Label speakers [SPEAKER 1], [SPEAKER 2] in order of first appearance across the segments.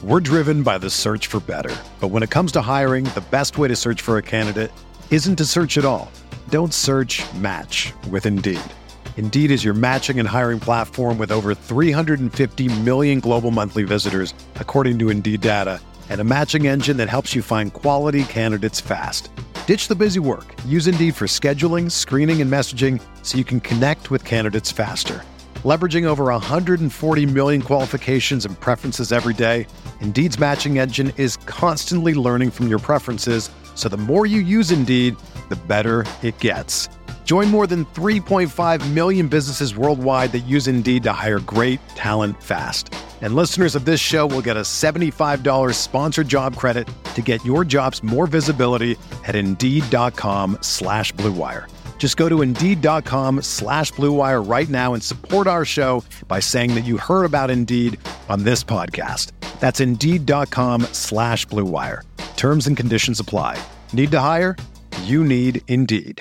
[SPEAKER 1] We're driven by the search for better. But when it comes to hiring, the best way to search for a candidate isn't to search at all. Don't search, match with Indeed. Indeed is your matching and hiring platform with over 350 million global monthly visitors, according to Indeed data, and a matching engine that helps you find quality candidates fast. Ditch the busy work. Use Indeed for scheduling, screening, and messaging so you can connect with candidates faster. Leveraging over 140 million qualifications and preferences every day, Indeed's matching engine is constantly learning from your preferences, so the more you use Indeed, the better it gets. Join more than 3.5 million businesses worldwide that use Indeed to hire great talent fast. And listeners of this show will get a $75 sponsored job credit to get your jobs more visibility at Indeed.com/Blue Wire. Just go to Indeed.com/Blue Wire right now and support our show by saying that you heard about Indeed on this podcast. That's Indeed.com/Blue Wire. Terms and conditions apply. Need to hire? You need Indeed.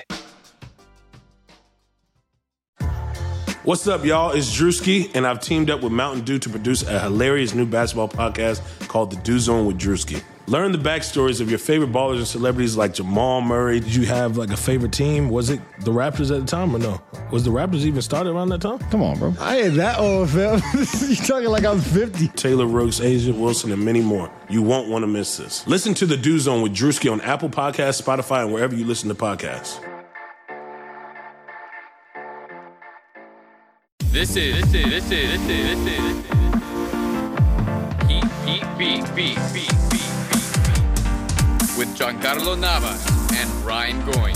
[SPEAKER 2] What's up, y'all? It's Drewski, and I've teamed up with Mountain Dew to produce a hilarious new basketball podcast called The Dew Zone with Drewski. Learn the backstories of your favorite ballers and celebrities like Jamal Murray.
[SPEAKER 3] Did you have like a favorite team? Was it the Raptors at the time or no? Was the Raptors even started around that time?
[SPEAKER 4] Come on, bro. I ain't that old, fam. You talking like I'm 50.
[SPEAKER 2] Taylor Rooks, Asia Wilson, and many more. You won't want to miss this. Listen to The Dew Zone with Drewski on Apple Podcasts, Spotify, and wherever you listen to podcasts.
[SPEAKER 5] This is Heat Beat with Giancarlo Navas and Ryan Goins.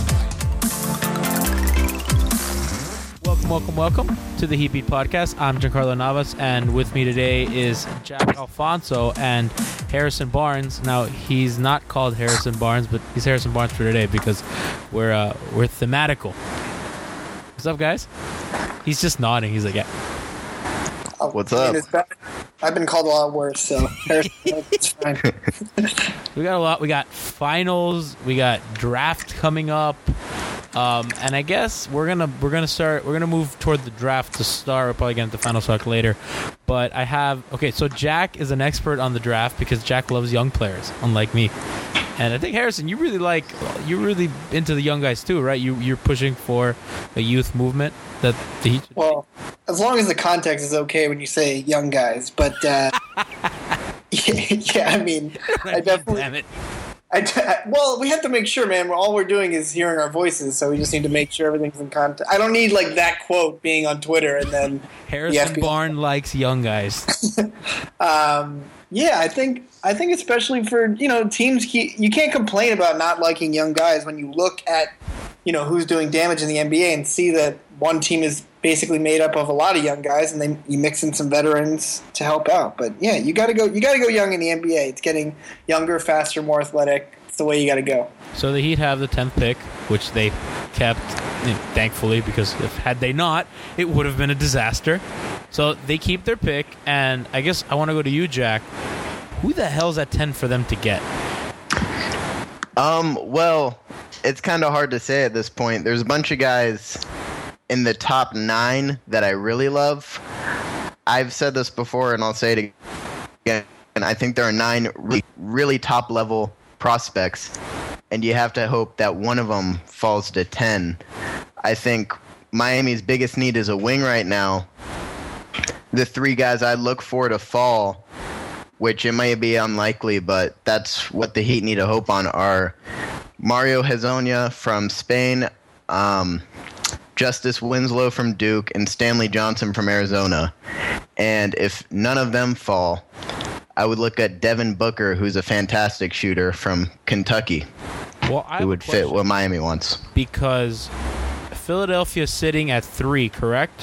[SPEAKER 6] Welcome to the Heat Beat Podcast. I'm Giancarlo Navas, and with me today is Jack Alfonso and Harrison Barnes. Now, he's not called Harrison Barnes, but he's Harrison Barnes for today because we're thematical. What's up, guys? He's just nodding. He's like, yeah.
[SPEAKER 7] What's up?
[SPEAKER 8] I've been called a lot worse, so it's fine.
[SPEAKER 6] We got a lot. We got finals. We got draft coming up, and I guess we're gonna move toward the draft to start. We'll probably get into finals talk later, but so Jack is an expert on the draft because Jack loves young players, unlike me. And I think, Harrison, you're really into the young guys too, right? You're pushing for a youth movement that the Heat.
[SPEAKER 8] Well, as long as the context is okay when you say young guys, but yeah, I mean, I definitely.
[SPEAKER 6] Damn it.
[SPEAKER 8] Well, we have to make sure, man. All we're doing is hearing our voices, so we just need to make sure everything's in context. I don't need like that quote being on Twitter and then
[SPEAKER 6] Harrison Barnes likes young guys.
[SPEAKER 8] Yeah, I think especially for teams, you can't complain about not liking young guys when you look at who's doing damage in the NBA and see that one team is basically made up of a lot of young guys, and then you mix in some veterans to help out. But yeah, you gotta go young in the NBA. It's getting younger, faster, more athletic. It's the way you gotta go.
[SPEAKER 6] So the Heat have the 10th pick, which they kept, thankfully, because had they not, it would have been a disaster. So they keep their pick, and I guess I want to go to you, Jack. Who the hell's at 10 for them to get?
[SPEAKER 7] Well, it's kind of hard to say at this point. There's a bunch of guys in the top 9 that I really love. I've said this before, and I'll say it again. And I think there are 9 really top-level prospects, and you have to hope that one of them falls to 10. I think Miami's biggest need is a wing right now. The 3 guys I look for to fall, which it may be unlikely, but that's what the Heat need to hope on, are Mario Hezonja from Spain, Justice Winslow from Duke, and Stanley Johnson from Arizona. And if none of them fall, I would look at Devin Booker, who's a fantastic shooter from Kentucky, who would fit what Miami wants.
[SPEAKER 6] Because Philadelphia's sitting at 3, correct?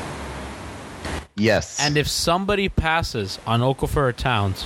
[SPEAKER 7] Yes.
[SPEAKER 6] And if somebody passes on Okafor or Towns,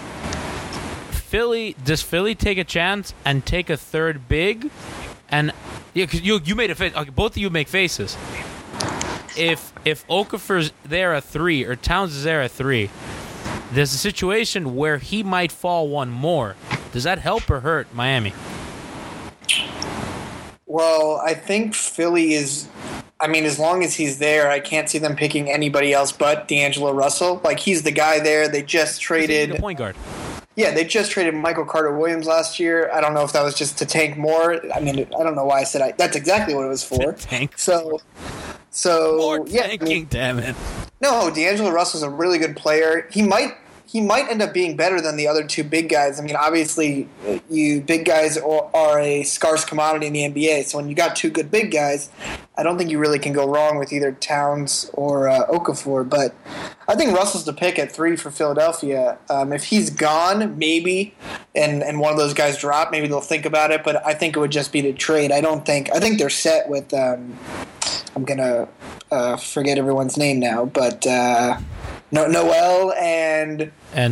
[SPEAKER 6] does Philly take a chance and take a third big? And yeah, because you made a face. Okay, both of you make faces. If Okafor's there at 3 or Towns is there at 3, there's a situation where he might fall one more. Does that help or hurt Miami?
[SPEAKER 8] Well, I think Philly is I mean, as long as he's there, I can't see them picking anybody else but D'Angelo Russell. Like, he's the guy there. They just traded
[SPEAKER 6] the point guard.
[SPEAKER 8] Yeah, they just traded Michael Carter-Williams last year. I don't know if that was just to tank more. I mean, I don't know why I said that's exactly what it was for.
[SPEAKER 6] Tank.
[SPEAKER 8] So
[SPEAKER 6] More
[SPEAKER 8] yeah,
[SPEAKER 6] tanking, damn it.
[SPEAKER 8] No, D'Angelo Russell's a really good player. He might end up being better than the other two big guys. I mean, obviously, you big guys are a scarce commodity in the NBA. So when you got two good big guys, I don't think you really can go wrong with either Towns or Okafor. But I think Russell's the pick at 3 for Philadelphia. If he's gone, maybe, and one of those guys drop, maybe they'll think about it. But I think it would just be to trade. I think they're set with. I'm gonna forget everyone's name now, but. Noel and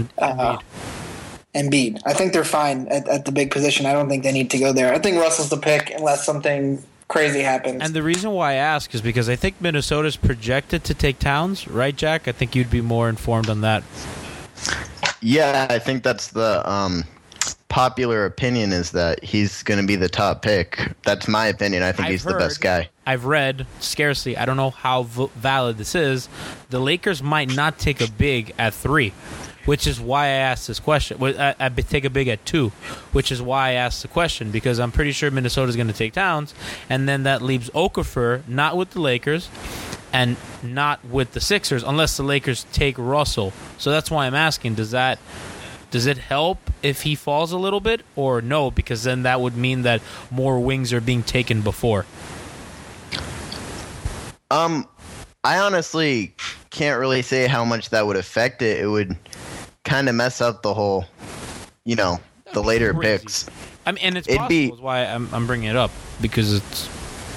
[SPEAKER 8] Embiid. I think they're fine at the big position. I don't think they need to go there. I think Russell's the pick unless something crazy happens.
[SPEAKER 6] And the reason why I ask is because I think Minnesota's projected to take Towns, right, Jack? I think you'd be more informed on that.
[SPEAKER 7] Yeah, I think that's the popular opinion is that he's going to be the top pick. That's my opinion. I think he's the best guy. I've
[SPEAKER 6] read, scarcely, I don't know how valid this is, the Lakers might not take a big at 3, which is why I asked this question. I take a big at 2, which is why I asked the question, because I'm pretty sure Minnesota's going to take Towns, and then that leaves Okafor not with the Lakers and not with the Sixers, unless the Lakers take Russell. So that's why I'm asking, does it help if he falls a little bit, or no? Because then that would mean that more wings are being taken before.
[SPEAKER 7] I honestly can't really say how much that would affect it. It would kind of mess up the whole, the later
[SPEAKER 6] crazy
[SPEAKER 7] picks.
[SPEAKER 6] I mean, and it's possible. Is why I'm bringing it up, because it's.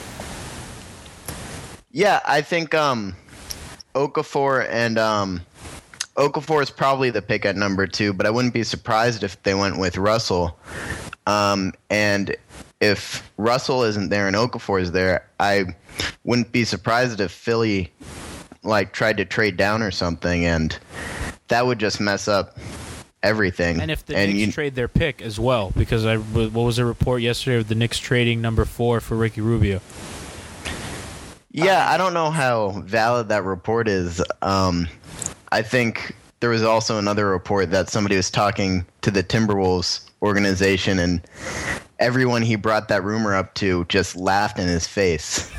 [SPEAKER 7] Yeah, I think Okafor and Okafor is probably the pick at number 2, but I wouldn't be surprised if they went with Russell. And if Russell isn't there and Okafor is there, I wouldn't be surprised if Philly tried to trade down or something, and that would just mess up everything.
[SPEAKER 6] And if the Knicks trade their pick as well, because what was the report yesterday of the Knicks trading number 4 for Ricky Rubio?
[SPEAKER 7] Yeah, I don't know how valid that report is. I think there was also another report that somebody was talking to the Timberwolves organization, and everyone he brought that rumor up to just laughed in his face.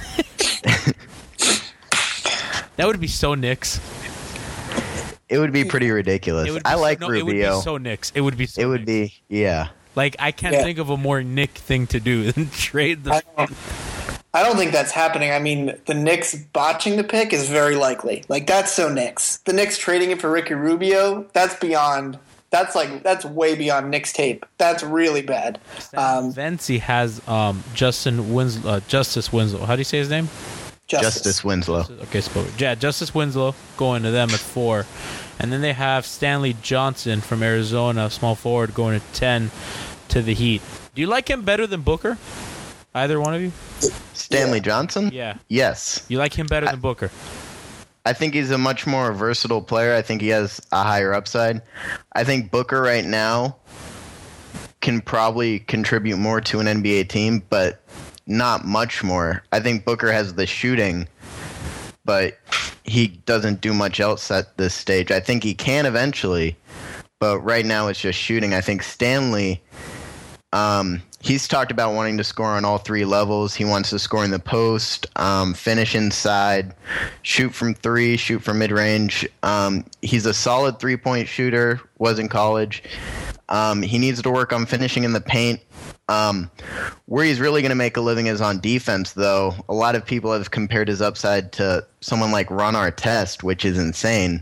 [SPEAKER 6] That would be so Knicks.
[SPEAKER 7] It would be pretty ridiculous. I like Rubio.
[SPEAKER 6] It would be so Knicks. It would be so
[SPEAKER 7] It would
[SPEAKER 6] Knicks.
[SPEAKER 7] be, yeah.
[SPEAKER 6] I can't think of a more Nick thing to do than trade the...
[SPEAKER 8] I don't think that's happening. I mean, the Knicks botching the pick is very likely. That's so Knicks. The Knicks trading it for Ricky Rubio, that's beyond... That's way beyond Knicks tape. That's really bad.
[SPEAKER 6] Vency has Justice Winslow. How do you say his name?
[SPEAKER 7] Justice Winslow.
[SPEAKER 6] Okay, Justice Winslow going to them at 4. And then they have Stanley Johnson from Arizona, small forward, going at 10 to the Heat. Do you like him better than Booker? Either one of you?
[SPEAKER 7] Stanley Johnson?
[SPEAKER 6] Yeah.
[SPEAKER 7] Yes.
[SPEAKER 6] You like him better than Booker?
[SPEAKER 7] I think he's a much more versatile player. I think he has a higher upside. I think Booker right now can probably contribute more to an NBA team, but not much more. I think Booker has the shooting, but he doesn't do much else at this stage. I think he can eventually, but right now it's just shooting. I think Stanley, he's talked about wanting to score on all 3 levels. He wants to score in the post, finish inside, shoot from 3, shoot from mid-range. He's a solid 3-point shooter, was in college. He needs to work on finishing in the paint. Where he's really going to make a living is on defense, though. A lot of people have compared his upside to someone like Ron Artest, which is insane.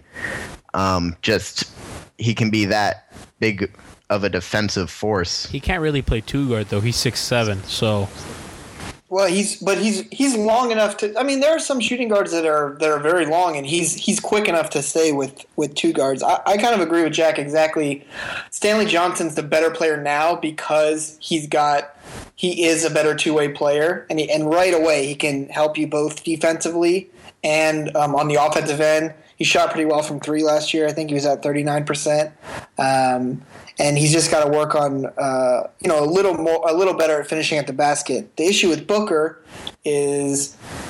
[SPEAKER 7] He can be that big of a defensive force.
[SPEAKER 6] He can't really play 2 guard though. He's 6'7", so.
[SPEAKER 8] Well, he's long enough to. I mean, there are some shooting guards that are very long, and he's quick enough to stay with 2 guards. I kind of agree with Jack exactly. Stanley Johnson's the better player now because he is a better 2-way player, and right away he can help you both defensively and on the offensive end. He shot pretty well from 3 last year. I think he was at 39%. And he's just got to work on, a little better at finishing at the basket. The issue with Booker is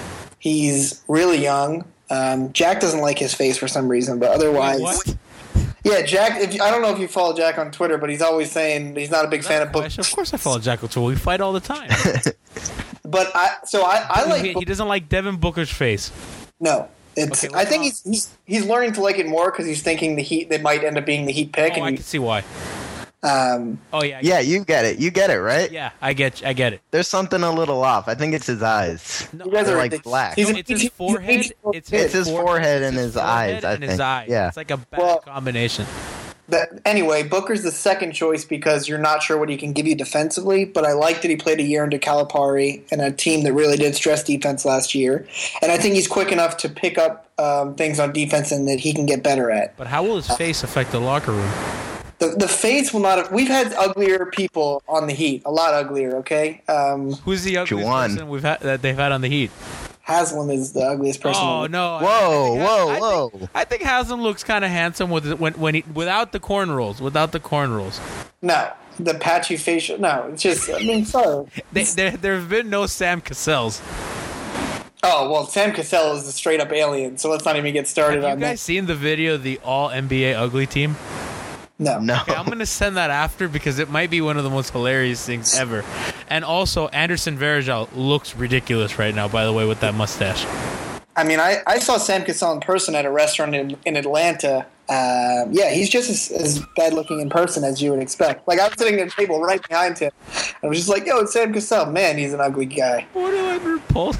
[SPEAKER 8] He's really young. Jack doesn't like his face for some reason, but otherwise,
[SPEAKER 6] What?
[SPEAKER 8] yeah, Jack. I don't know if you follow Jack on Twitter, but he's always saying he's not a big fan of Booker.
[SPEAKER 6] Of course I follow Jack O'Toole. We fight all the time.
[SPEAKER 8] But I like.
[SPEAKER 6] He doesn't like Devin Booker's face.
[SPEAKER 8] No, it's.
[SPEAKER 6] Okay,
[SPEAKER 8] I think he's learning to like it more because he's thinking the Heat. They might end up being the Heat pick.
[SPEAKER 6] Oh, I can see why.
[SPEAKER 8] Um,
[SPEAKER 6] Oh yeah.
[SPEAKER 7] Yeah, you get it. You get it, right?
[SPEAKER 6] Yeah, I get it.
[SPEAKER 7] There's something a little off. I think it's his eyes.
[SPEAKER 6] No,
[SPEAKER 8] you guys
[SPEAKER 7] They're
[SPEAKER 8] are
[SPEAKER 7] like
[SPEAKER 8] ridiculous.
[SPEAKER 7] black.
[SPEAKER 8] He's
[SPEAKER 6] it's his forehead.
[SPEAKER 7] It's his forehead and his eyes, I
[SPEAKER 6] and his
[SPEAKER 7] think.
[SPEAKER 6] eyes.
[SPEAKER 7] Yeah.
[SPEAKER 6] It's like a bad
[SPEAKER 8] Well-
[SPEAKER 6] combination.
[SPEAKER 8] Anyway, Booker's the second choice because you're not sure what he can give you defensively, but I like that he played a year under Calipari and a team that really did stress defense last year. And I think he's quick enough to pick up things on defense and that he can get better at.
[SPEAKER 6] But how will his face affect the locker room?
[SPEAKER 8] The face will not have, we've had uglier people on the Heat, a lot uglier, okay?
[SPEAKER 6] Who's the ugliest
[SPEAKER 7] Juwan.
[SPEAKER 6] person that they've had on the Heat?
[SPEAKER 8] Haslam is the ugliest person.
[SPEAKER 6] Oh no!
[SPEAKER 7] Whoa.
[SPEAKER 6] I think Haslam looks kind of handsome when he without the cornrows. Without the cornrows,
[SPEAKER 8] No, the patchy facial. No, it's just. I mean, sorry.
[SPEAKER 6] there have been no Sam Cassells.
[SPEAKER 8] Oh well, Sam Cassell is a straight up alien, so let's not even get started
[SPEAKER 6] Have
[SPEAKER 8] on
[SPEAKER 6] you guys seen the video of the All NBA Ugly Team?
[SPEAKER 8] that. No,
[SPEAKER 7] No.
[SPEAKER 6] Okay, I'm gonna send that after because it might be one of the most hilarious things ever. And also, Anderson Varejao looks ridiculous right now. By the way, with that mustache.
[SPEAKER 8] I mean, I saw Sam Cassell in person at a restaurant in Atlanta. Yeah, he's just as bad looking in person as you would expect. Like I was sitting at a table right behind him, I was just like, "Yo, it's Sam Cassell. Man, he's an ugly guy."
[SPEAKER 6] What do I repulse?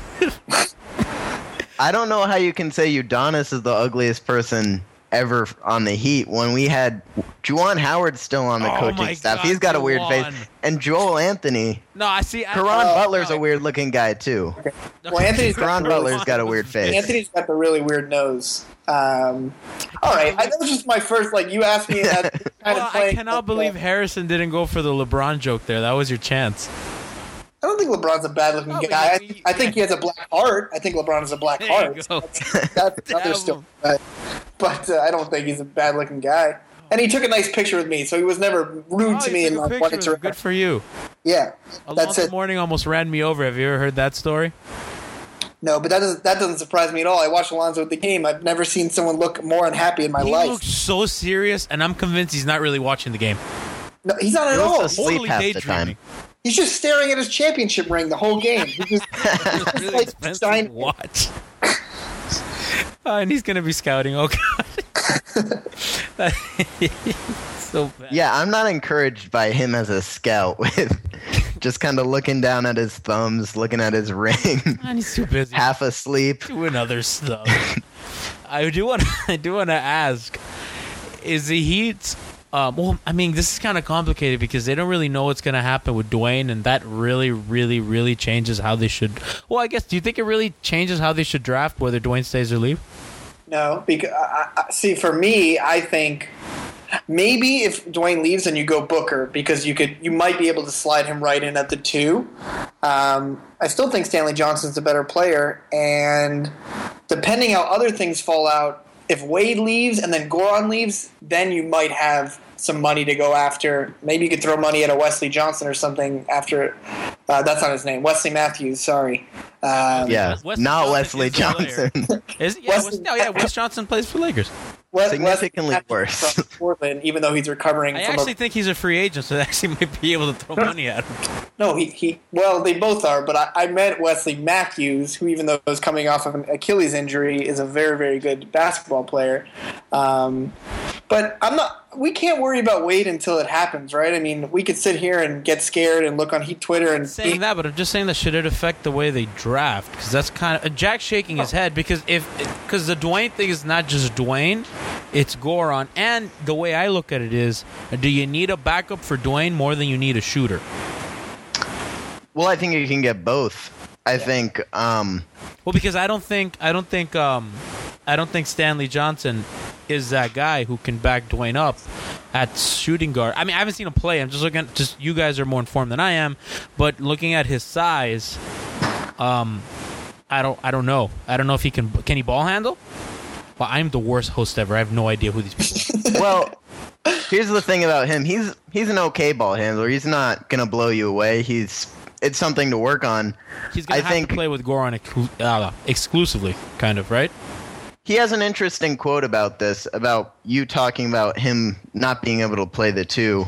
[SPEAKER 7] I don't know how you can say Udonis is the ugliest person ever on the Heat when we had Juwan Howard still on the
[SPEAKER 6] Oh my
[SPEAKER 7] coaching staff.
[SPEAKER 6] God,
[SPEAKER 7] He's got a weird
[SPEAKER 6] Juwan.
[SPEAKER 7] face. And Joel Anthony.
[SPEAKER 6] No, I see.
[SPEAKER 7] Karan Butler's a weird looking guy too.
[SPEAKER 8] Well, Anthony's
[SPEAKER 7] Karan Butler's got a weird face.
[SPEAKER 8] Anthony's got the really weird nose. All right, that was just my first. Like you asked me that. Kind
[SPEAKER 6] Well,
[SPEAKER 8] of
[SPEAKER 6] I
[SPEAKER 8] playing
[SPEAKER 6] cannot
[SPEAKER 8] football.
[SPEAKER 6] believe Harrison didn't go for the LeBron joke there. That was your chance.
[SPEAKER 8] I don't think LeBron's a bad looking
[SPEAKER 6] Oh,
[SPEAKER 8] guy.
[SPEAKER 6] but
[SPEAKER 8] I think he has a black heart. I think LeBron has a black
[SPEAKER 6] There you
[SPEAKER 8] heart.
[SPEAKER 6] go.
[SPEAKER 8] That's another
[SPEAKER 6] Damn
[SPEAKER 8] story. But I don't think he's a bad looking guy. And he took a nice picture with me, so he was never rude to
[SPEAKER 6] Oh,
[SPEAKER 8] me
[SPEAKER 6] you
[SPEAKER 8] in
[SPEAKER 6] took a
[SPEAKER 8] my
[SPEAKER 6] picture
[SPEAKER 8] one
[SPEAKER 6] of it. Good for you.
[SPEAKER 8] Yeah, that's
[SPEAKER 6] Alonzo
[SPEAKER 8] it.
[SPEAKER 6] Mourning almost ran me over. Have you ever heard that story?
[SPEAKER 8] No, but that doesn't surprise me at all. I watched Alonzo at the game. I've never seen someone look more unhappy in my
[SPEAKER 6] He
[SPEAKER 8] life.
[SPEAKER 6] looked so serious, and I'm convinced he's not really watching the game.
[SPEAKER 8] No, he's not at
[SPEAKER 7] He
[SPEAKER 8] all.
[SPEAKER 7] looks asleep
[SPEAKER 6] Totally
[SPEAKER 7] half the
[SPEAKER 6] daydreaming.
[SPEAKER 7] time.
[SPEAKER 8] He's just staring at his championship ring the whole game. He just,
[SPEAKER 6] It's really
[SPEAKER 8] like
[SPEAKER 6] expensive
[SPEAKER 8] shine-
[SPEAKER 6] to watch. And he's gonna be scouting. Oh god, so bad.
[SPEAKER 7] Yeah, I'm not encouraged by him as a scout with just kind of looking down at his thumbs, looking at his ring,
[SPEAKER 6] Man, he's too busy
[SPEAKER 7] half asleep.
[SPEAKER 6] doing other stuff. I do want to ask: is the Heat? Well, I mean, this is kind of complicated because they don't really know what's going to happen with Dwayne, and that really, really, really changes how they should. Well, I guess. Do you think it really changes how they should draft, whether Dwayne stays or leave?
[SPEAKER 8] No, because see, for me, I think maybe if Dwayne leaves and you go Booker, because you might be able to slide him right in at the 2. I still think Stanley Johnson's a better player, and depending how other things fall out, if Wade leaves and then Goran leaves, then you might have some money to go after. Maybe you could throw money at a Wesley Johnson or something after. That's not his name. Wesley Matthews. Sorry.
[SPEAKER 7] Yeah,
[SPEAKER 6] Wesley
[SPEAKER 7] not
[SPEAKER 6] Johnson
[SPEAKER 7] Wesley
[SPEAKER 6] is the player.
[SPEAKER 7] Johnson.
[SPEAKER 6] Is it? Yeah, Wes Johnson plays for Lakers.
[SPEAKER 7] Significantly
[SPEAKER 8] Wesley
[SPEAKER 7] worse.
[SPEAKER 8] Matthews from Portland, even though he's recovering
[SPEAKER 6] I
[SPEAKER 8] from
[SPEAKER 6] actually think he's a free agent, so they actually might be able to throw money at him.
[SPEAKER 8] No, he. Well, they both are, but I meant Wesley Matthews, who, even though is coming off of an Achilles injury, is a very, very good basketball player. But I'm not. We can't worry about Wade until it happens, right? I mean, we could sit here and get scared and look on Heat Twitter and
[SPEAKER 6] Saying that, but I'm just saying that should it affect the way they draft? Because that's kind of Jack's shaking his head because because the Dwayne thing is not just Dwayne, it's Goran, and the way I look at it is, do you need a backup for Dwayne more than you need a shooter?
[SPEAKER 7] Well, I think you can get both. I think.
[SPEAKER 6] Well, because I don't think Stanley Johnson is that guy who can back Dwayne up at shooting guard. I mean, I haven't seen him play. I'm just looking at, just you guys are more informed than I am, but looking at his size, I don't know. I don't know if he can he ball handle? Well, I'm the worst host ever. I have no idea who these people are.
[SPEAKER 7] Well, here's the thing about him. He's an okay ball handler. He's not gonna blow you away. He's it's something to work on.
[SPEAKER 6] He's going to have to play with Goran exclusively, kind of, right?
[SPEAKER 7] He has an interesting quote about this, about you talking about him not being able to play the two.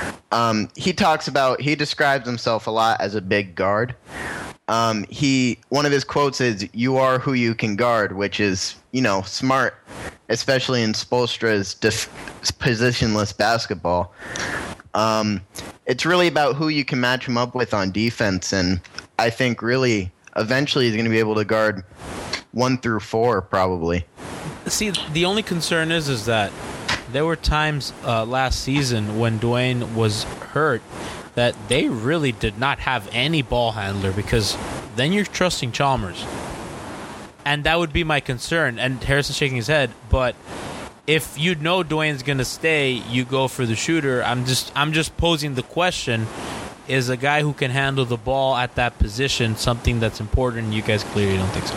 [SPEAKER 7] He describes himself a lot as a big guard. One of his quotes is, "You are who you can guard," which is, smart, especially in Spoelstra's positionless basketball. It's really about who you can match him up with on defense, and I think really eventually he's going to be able to guard 1 through 4 probably.
[SPEAKER 6] See, the only concern is that there were times last season when Dwayne was hurt that they really did not have any ball handler, because then you're trusting Chalmers. And that would be my concern. And Harrison's shaking his head, but if you know Dwayne's going to stay, you go for the shooter. I'm just posing the question, is a guy who can handle the ball at that position something that's important? You guys clearly don't think so.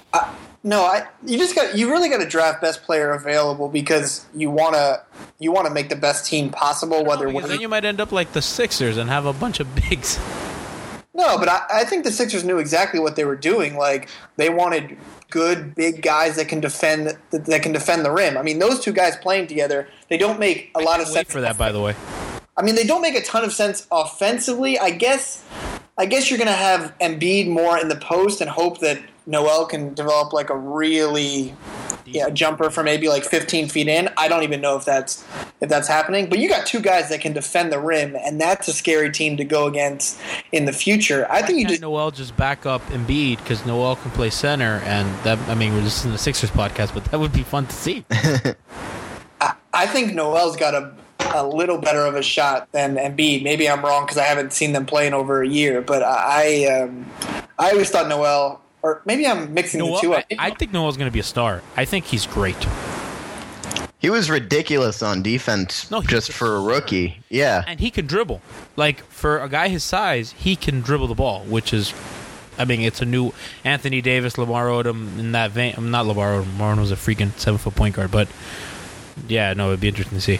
[SPEAKER 8] You really got to draft best player available, because you want to make the best team possible.
[SPEAKER 6] Then you might end up like the Sixers and have a bunch of bigs.
[SPEAKER 8] No, but I think the Sixers knew exactly what they were doing. Like, they wanted good big guys that can defend the rim. I mean, those two guys playing together, they don't make a lot of sense
[SPEAKER 6] for that, by the way.
[SPEAKER 8] I mean, they don't make a ton of sense offensively. I guess you're going to have Embiid more in the post and hope that Noel can develop like a really jumper from maybe like 15 feet in. I don't even know if that's happening. But you got two guys that can defend the rim, and that's a scary team to go against in the future. I think
[SPEAKER 6] Noel just back up Embiid, because Noel can play center, and that, I mean, we're listening to the Sixers podcast, but that would be fun to see.
[SPEAKER 8] I think Noel's got a little better of a shot than Embiid. Maybe I'm wrong because I haven't seen them play in over a year, but I always thought Noel. Or maybe I'm mixing the two up.
[SPEAKER 6] I think Noel's going to be a star. I think he's great.
[SPEAKER 7] He was ridiculous on defense just for a rookie. Yeah.
[SPEAKER 6] And he can dribble. Like, for a guy his size, he can dribble the ball, which is, I mean, it's a new Anthony Davis, Lamar Odom in that vein. Not Lamar Odom. Lamar Odom was a freaking 7-foot point guard. But, yeah, no, it'd be interesting to see.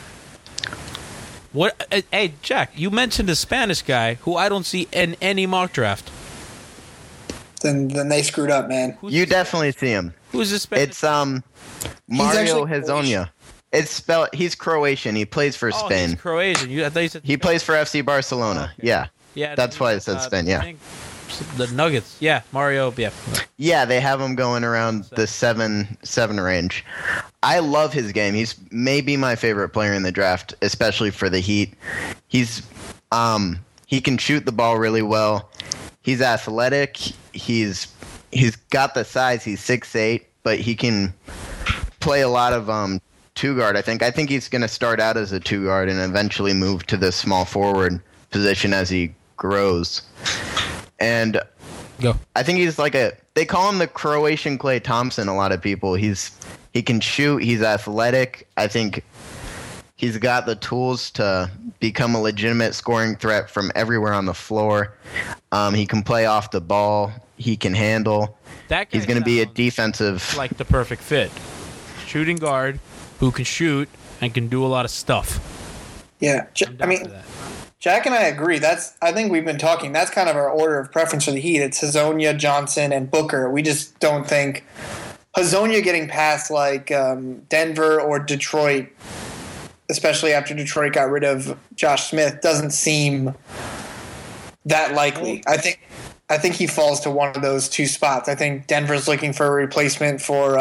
[SPEAKER 6] Hey, Jack, you mentioned a Spanish guy who I don't see in any mock draft.
[SPEAKER 8] Then they screwed up, man.
[SPEAKER 7] You definitely see him.
[SPEAKER 6] Who's this Spanish?
[SPEAKER 7] It's Mario Hezonja. It's spelled. He's Croatian. He plays for Spain.
[SPEAKER 6] He's Croatian. I thought you said
[SPEAKER 7] he plays for FC Barcelona.
[SPEAKER 6] Oh, okay.
[SPEAKER 7] Yeah. That's why it said Spain. Yeah.
[SPEAKER 6] I think the Nuggets. Yeah, Mario. Yeah.
[SPEAKER 7] Yeah, they have him going around the 7 range. I love his game. He's maybe my favorite player in the draft, especially for the Heat. He can shoot the ball really well. He's athletic. He's got the size. He's 6'8", but he can play a lot of two guard. I think he's going to start out as a two guard and eventually move to the small forward position as he grows. And I think he's like they call him the Croatian Klay Thompson. A lot of people. He can shoot. He's athletic. I think he's got the tools to become a legitimate scoring threat from everywhere on the floor. He can play off the ball. He can handle. He's going to be a defensive...
[SPEAKER 6] like the perfect fit. Shooting guard who can shoot and can do a lot of stuff.
[SPEAKER 8] Yeah. Jack and I agree. I think we've been talking. That's kind of our order of preference for the Heat. It's Hezonja, Johnson, and Booker. We just don't think Hezonja getting past like Denver or Detroit, especially after Detroit got rid of Josh Smith, doesn't seem that likely. I think he falls to one of those two spots. I think Denver's looking for a replacement for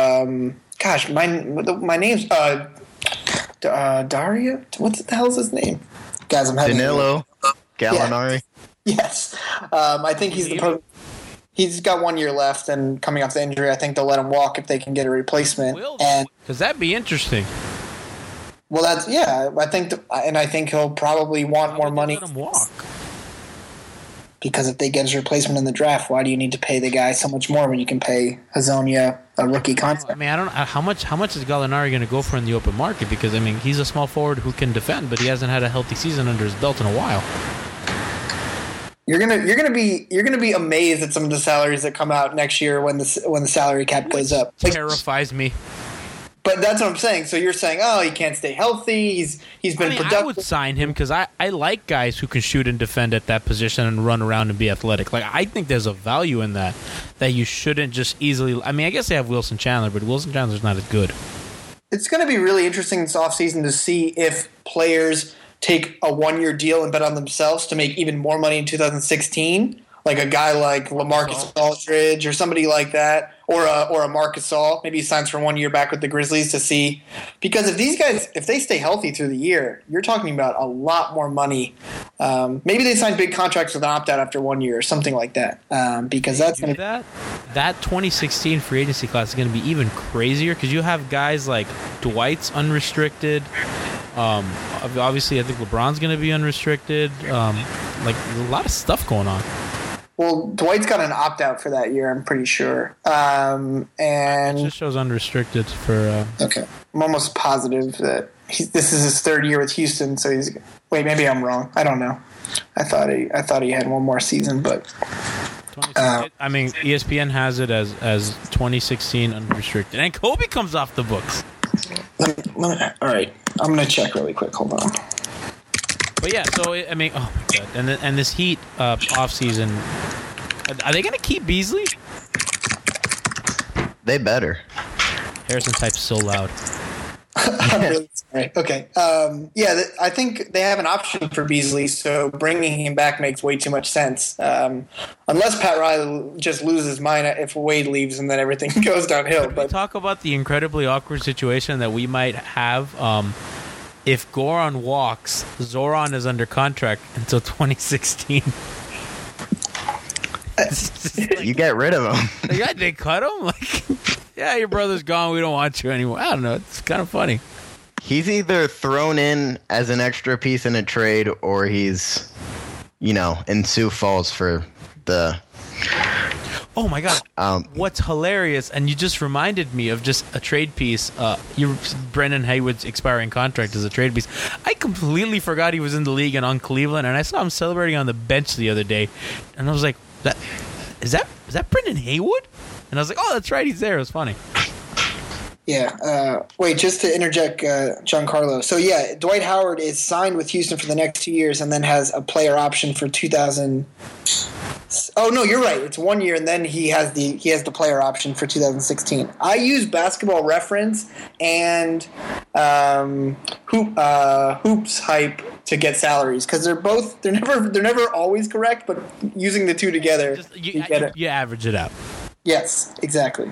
[SPEAKER 8] my name's Dario. What the hell is his name? Guys, I'm having
[SPEAKER 7] Danilo Gallinari.
[SPEAKER 8] Yeah. Yes, I think he's got 1 year left, and coming off the injury, I think they'll let him walk if they can get a replacement.
[SPEAKER 6] Because that'd be interesting.
[SPEAKER 8] Well, I think he'll probably want more money.
[SPEAKER 6] Let him walk.
[SPEAKER 8] Because if they get his replacement in the draft, why do you need to pay the guy so much more when you can pay Hezonja a rookie contract?
[SPEAKER 6] I mean, I don't know how much is Gallinari going to go for in the open market? Because I mean, he's a small forward who can defend, but he hasn't had a healthy season under his belt in a while.
[SPEAKER 8] You're gonna be amazed at some of the salaries that come out next year when the salary cap goes up.
[SPEAKER 6] Terrifies me.
[SPEAKER 8] But that's what I'm saying. So you're saying, oh, he can't stay healthy. He's been productive.
[SPEAKER 6] I would sign him because I like guys who can shoot and defend at that position and run around and be athletic. Like, I think there's a value in that you shouldn't just easily. I mean, I guess they have Wilson Chandler, but Wilson Chandler's not as good.
[SPEAKER 8] It's going to be really interesting this offseason to see if players take a 1-year deal and bet on themselves to make even more money in 2016. Like a guy like LaMarcus Aldridge or somebody like that, or a Marcus Gasol. Maybe he signs for 1 year back with the Grizzlies to see. Because if these guys, if they stay healthy through the year, you're talking about a lot more money. Maybe they sign big contracts with an opt-out after 1 year or something like that. Because that's going to
[SPEAKER 6] that 2016 free agency class is going to be even crazier because you have guys like Dwight's unrestricted. Obviously, I think LeBron's going to be unrestricted. Like a lot of stuff going on.
[SPEAKER 8] Well, Dwight's got an opt-out for that year, I'm pretty sure. And
[SPEAKER 6] it just shows unrestricted for...
[SPEAKER 8] Okay. I'm almost positive that this is his third year with Houston, so he's... Wait, maybe I'm wrong. I don't know. I thought he had one more season, but...
[SPEAKER 6] I mean, ESPN has it as 2016 unrestricted. And Kobe comes off the books.
[SPEAKER 8] All right. I'm going to check really quick. Hold on.
[SPEAKER 6] But yeah, so I mean, oh my god, and this Heat off season, are they gonna keep Beasley?
[SPEAKER 7] They better.
[SPEAKER 6] Harrison types so loud.
[SPEAKER 8] I'm really sorry. Okay. I think they have an option for Beasley, so bringing him back makes way too much sense. Unless Pat Riley just loses his mind if Wade leaves and then everything goes downhill.
[SPEAKER 6] But we talk about the incredibly awkward situation that we might have. If Goran walks, Zoran is under contract until 2016.
[SPEAKER 7] You get rid of him.
[SPEAKER 6] They cut him? Like, yeah, your brother's gone. We don't want you anymore. I don't know. It's kind of funny.
[SPEAKER 7] He's either thrown in as an extra piece in a trade or he's, in Sioux Falls for the...
[SPEAKER 6] Oh my god! What's hilarious, and you just reminded me of just a trade piece. Brendan Haywood's expiring contract is a trade piece. I completely forgot he was in the league and on Cleveland, and I saw him celebrating on the bench the other day, and I was like, "Is that Brendan Haywood?" And I was like, "Oh, that's right, he's there." It was funny.
[SPEAKER 8] Yeah. Wait, just to interject, Giancarlo. So yeah, Dwight Howard is signed with Houston for the next 2 years, and then has a player option for 2000. Oh no, you're right. It's 1 year, and then he has the player option for 2016. I use Basketball Reference and Hoops Hype to get salaries because they're never always correct, but using the two together, you get it.
[SPEAKER 6] You average it out.
[SPEAKER 8] Yes, exactly.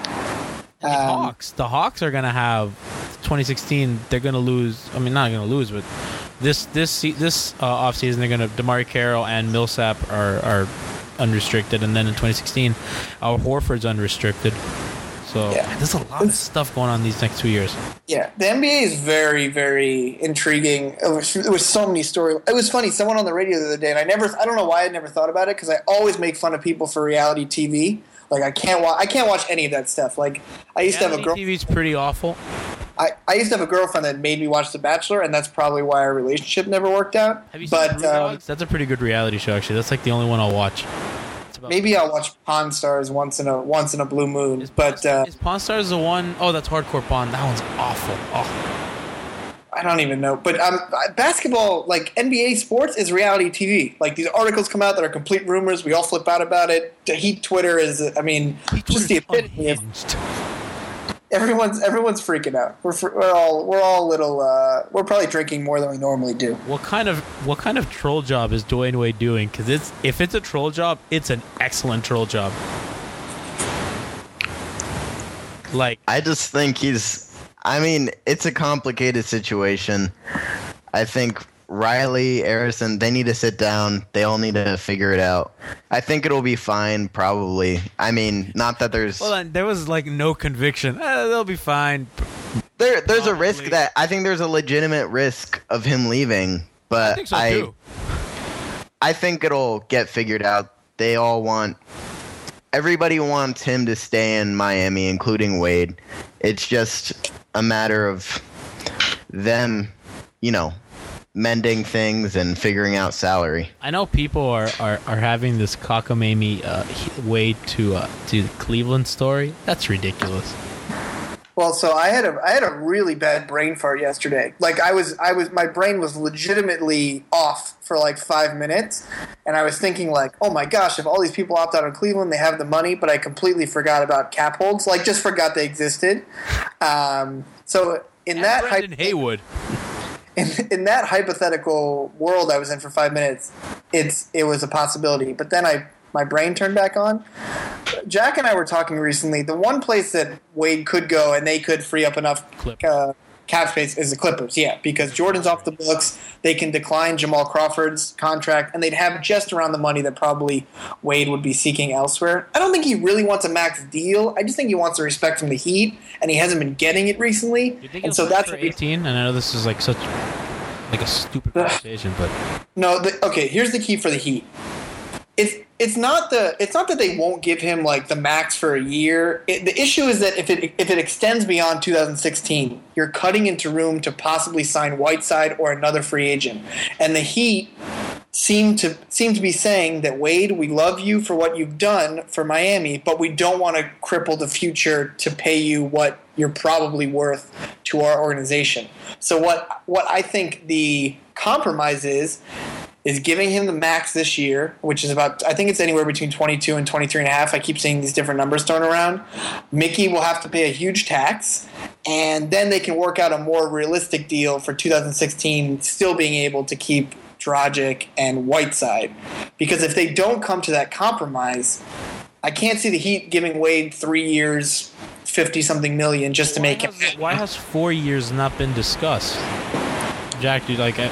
[SPEAKER 6] The Hawks are going to have 2016. They're going to lose. I mean, not going to lose, but this offseason they're going to DeMar Carroll and Millsap are unrestricted, and then in 2016, Al Horford's unrestricted. So there's a lot of stuff going on these next 2 years. Yeah,
[SPEAKER 8] the NBA is very, very intriguing. There was so many stories. It was funny. Someone on the radio the other day, and I don't know why I never thought about it because I always make fun of people for reality TV. Like I can't watch any of that stuff. Like I used to have a girl.
[SPEAKER 6] TV's pretty awful.
[SPEAKER 8] I used to have a girlfriend that made me watch The Bachelor, and that's probably why our relationship never worked out.
[SPEAKER 6] Have you seen Dogs? That's a pretty good reality show, actually. That's like the only one I'll watch.
[SPEAKER 8] Maybe I'll watch Pawn Stars once in a blue moon. Is
[SPEAKER 6] Pawn Stars the one? Oh, that's Hardcore Pawn. That one's awful.
[SPEAKER 8] I don't even know. But basketball, like NBA sports, is reality TV. Like these articles come out that are complete rumors. We all flip out about it. Heat Twitter is, just the epitome of. Everyone's freaking out. We're all little. We're probably drinking more than we normally do.
[SPEAKER 6] What kind of troll job is Dwayne Wade doing? Because if it's a troll job, it's an excellent troll job. Like
[SPEAKER 7] I just think it's a complicated situation. I think Riley, Harrison, they need to sit down. They all need to figure it out. I think it'll be fine, probably. I mean, not that there's...
[SPEAKER 6] Hold on, there was like no conviction. They'll be fine.
[SPEAKER 7] There's a risk that... I think there's a legitimate risk of him leaving, but
[SPEAKER 6] I think so too.
[SPEAKER 7] I think it'll get figured out. They all want... Everybody wants him to stay in Miami, including Wade. It's just a matter of them, mending things and figuring out salary.
[SPEAKER 6] I know people are having this cockamamie Wade to Cleveland story. That's ridiculous.
[SPEAKER 8] Well, so I had a really bad brain fart yesterday. Like my brain was legitimately off for like 5 minutes, and I was thinking like, oh my gosh, if all these people opt out of Cleveland, they have the money, but I completely forgot about cap holds. Like, just forgot they existed. So in that
[SPEAKER 6] Brendan Haywood.
[SPEAKER 8] in that hypothetical world I was in for 5 minutes, it was a possibility. But then my brain turned back on. Jack and I were talking recently. The one place that Wade could go and they could free up enough cap space is the Clippers. Yeah, because Jordan's off the books. They can decline Jamal Crawford's contract, and they'd have just around the money that probably Wade would be seeking elsewhere. I don't think he really wants a max deal. I just think he wants the respect from the Heat, and he hasn't been getting it recently.
[SPEAKER 6] You think
[SPEAKER 8] and so that's
[SPEAKER 6] for 18? And I know this is like such like a stupid conversation, but
[SPEAKER 8] no. Okay, here's the key for the Heat. It's not that they won't give him like the max for a year. The issue is that if it extends beyond 2016, you're cutting into room to possibly sign Whiteside or another free agent. And the Heat seem to be saying that, Wade, we love you for what you've done for Miami, but we don't want to cripple the future to pay you what you're probably worth to our organization. So what I think the compromise is giving him the max this year, which is about, I think it's anywhere between 22 and 23 and a half. I keep seeing these different numbers thrown around. Mickey will have to pay a huge tax, and then they can work out a more realistic deal for 2016, still being able to keep Dragic and Whiteside. Because if they don't come to that compromise, I can't see the Heat giving Wade 3 years, 50-something million just to make him.
[SPEAKER 6] Why has 4 years not been discussed? Jack, dude, like,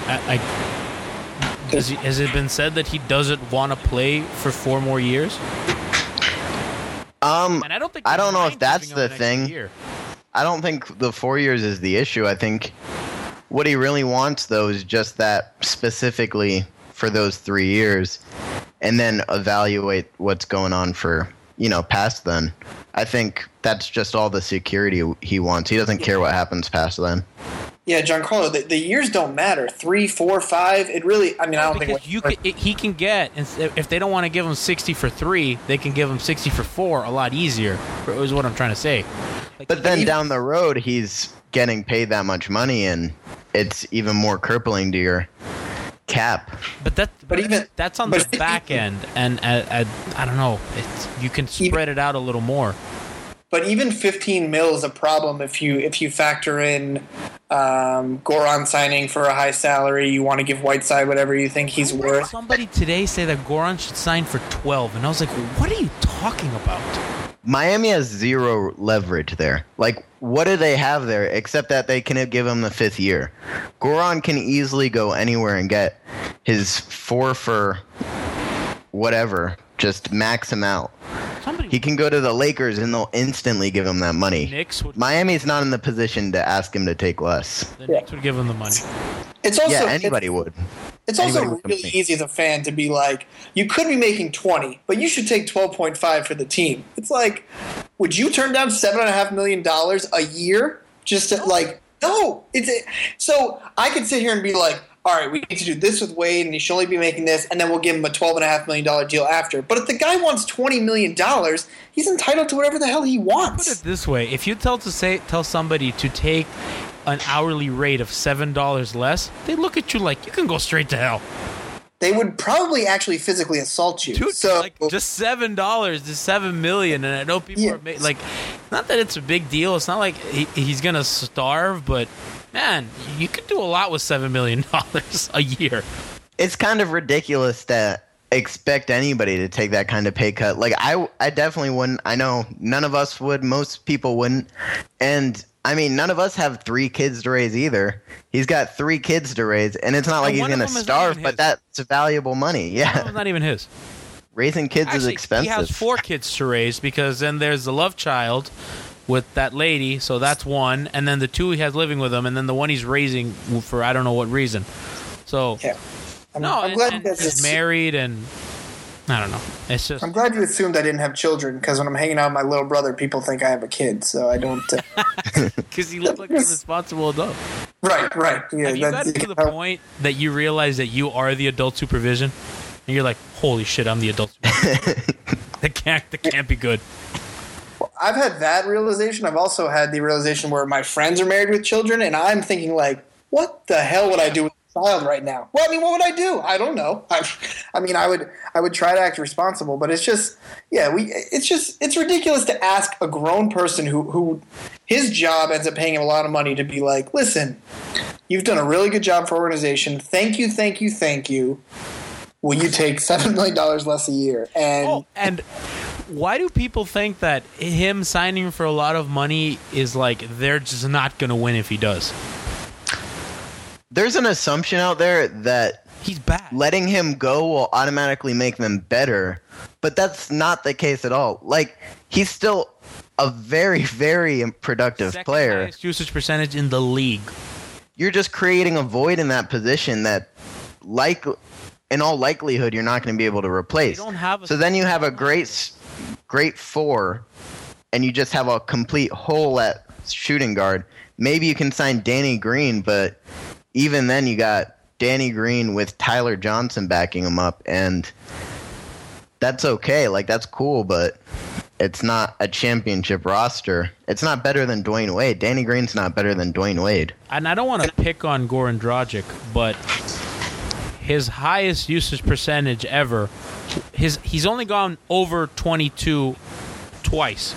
[SPEAKER 6] has it been said that he doesn't want to play for 4 more years?
[SPEAKER 7] And
[SPEAKER 6] I don't think
[SPEAKER 7] I don't know if that's the thing. I don't think the 4 years is the issue. I think what he really wants, though, is just that specifically for those 3 years, and then evaluate what's going on for, past then. I think that's just all the security he wants. He doesn't care what happens past then.
[SPEAKER 8] Yeah, Giancarlo, the years don't matter. 3, 4, 5. It really. I mean, I don't think
[SPEAKER 6] he can get, if they don't want to give him 60 for 3, they can give him 60 for 4 a lot easier. Is what I'm trying to say. Like,
[SPEAKER 7] but then down the road, he's getting paid that much money, and it's even more crippling to your cap.
[SPEAKER 6] But that's on the back end, and I don't know. You can spread it out a little more.
[SPEAKER 8] But even 15 mil is a problem if you factor in Goran signing for a high salary. You want to give Whiteside whatever you think he's worth.
[SPEAKER 6] Somebody today say that Goran should sign for 12, and I was like, what are you talking about?
[SPEAKER 7] Miami has zero leverage there. Like, what do they have there except that they can give him the 5th year? Goran can easily go anywhere and get his 4 for whatever. Just max him out. He can go to the Lakers and they'll instantly give him that money. Miami's not in the position to ask him to take less.
[SPEAKER 6] The Knicks would give him the money.
[SPEAKER 8] It's also
[SPEAKER 7] anybody would.
[SPEAKER 8] It's also really easy as a fan to be like, you could be making 20, but you should take 12.5 for the team. It's like, would you turn down $7.5 million a year just to no? So I could sit here and be like, all right, we need to do this with Wade, and he should only be making this, and then we'll give him a $12.5 million deal after. But if the guy wants $20 million, he's entitled to whatever the hell he wants.
[SPEAKER 6] Put it this way: if you tell somebody to take an hourly rate of $7 less, they look at you like you can go straight to hell.
[SPEAKER 8] They would probably actually physically assault you.
[SPEAKER 6] Dude,
[SPEAKER 8] so
[SPEAKER 6] just $7 to $7 million, and I know people are like, not that it's a big deal. It's not like he's gonna starve, but man, you could do a lot with $7 million a year.
[SPEAKER 7] It's kind of ridiculous to expect anybody to take that kind of pay cut. Like, I definitely wouldn't. I know none of us would. Most people wouldn't. And I mean, none of us have 3 kids to raise either. He's got 3 kids to raise, and it's not like he's going to starve, but that's valuable money. Yeah.
[SPEAKER 6] Not even his.
[SPEAKER 7] Raising kids is expensive.
[SPEAKER 6] He has 4 kids to raise because then there's the love child with that lady, so that's 1, and then the 2 he has living with him, and then the 1 he's raising for I don't know what reason. So,
[SPEAKER 8] yeah.
[SPEAKER 6] I'm glad he's married, and I don't know. It's just.
[SPEAKER 8] I'm glad you assumed I didn't have children, because when I'm hanging out with my little brother, people think I have a kid, so I don't.
[SPEAKER 6] Because you look like a responsible adult.
[SPEAKER 8] Right. Yeah,
[SPEAKER 6] have you gotten to the point that you realize that you are the adult supervision, and you're like, "Holy shit, I'm the adult supervision." That can't be good.
[SPEAKER 8] I've had that realization. I've also had the realization where my friends are married with children, and I'm thinking like, what the hell would I do with a child right now? Well, I mean, what would I do? I don't know. I would try to act responsible, but it's just, it's ridiculous to ask a grown person who his job ends up paying him a lot of money to be like, listen, you've done a really good job for organization. Thank you, thank you, thank you. Will you take $7 million less a year?
[SPEAKER 6] And why do people think that him signing for a lot of money is like they're just not going to win if he does?
[SPEAKER 7] There's an assumption out there that
[SPEAKER 6] he's bad.
[SPEAKER 7] Letting him go will automatically make them better, but that's not the case at all. Like, he's still a very, very productive player.
[SPEAKER 6] Second highest usage percentage in the league.
[SPEAKER 7] You're just creating a void in that position that, like, in all likelihood, you're not going to be able to replace. So then you have a great four, and you just have a complete hole at shooting guard. Maybe you can sign Danny Green, but even then you got Danny Green with Tyler Johnson backing him up, and that's okay. Like, that's cool, but it's not a championship roster. It's not better than Dwayne Wade. Danny Green's not better than Dwayne Wade.
[SPEAKER 6] And I don't want to pick on Goran Dragic, but his highest usage percentage ever, he's only gone over 22 twice.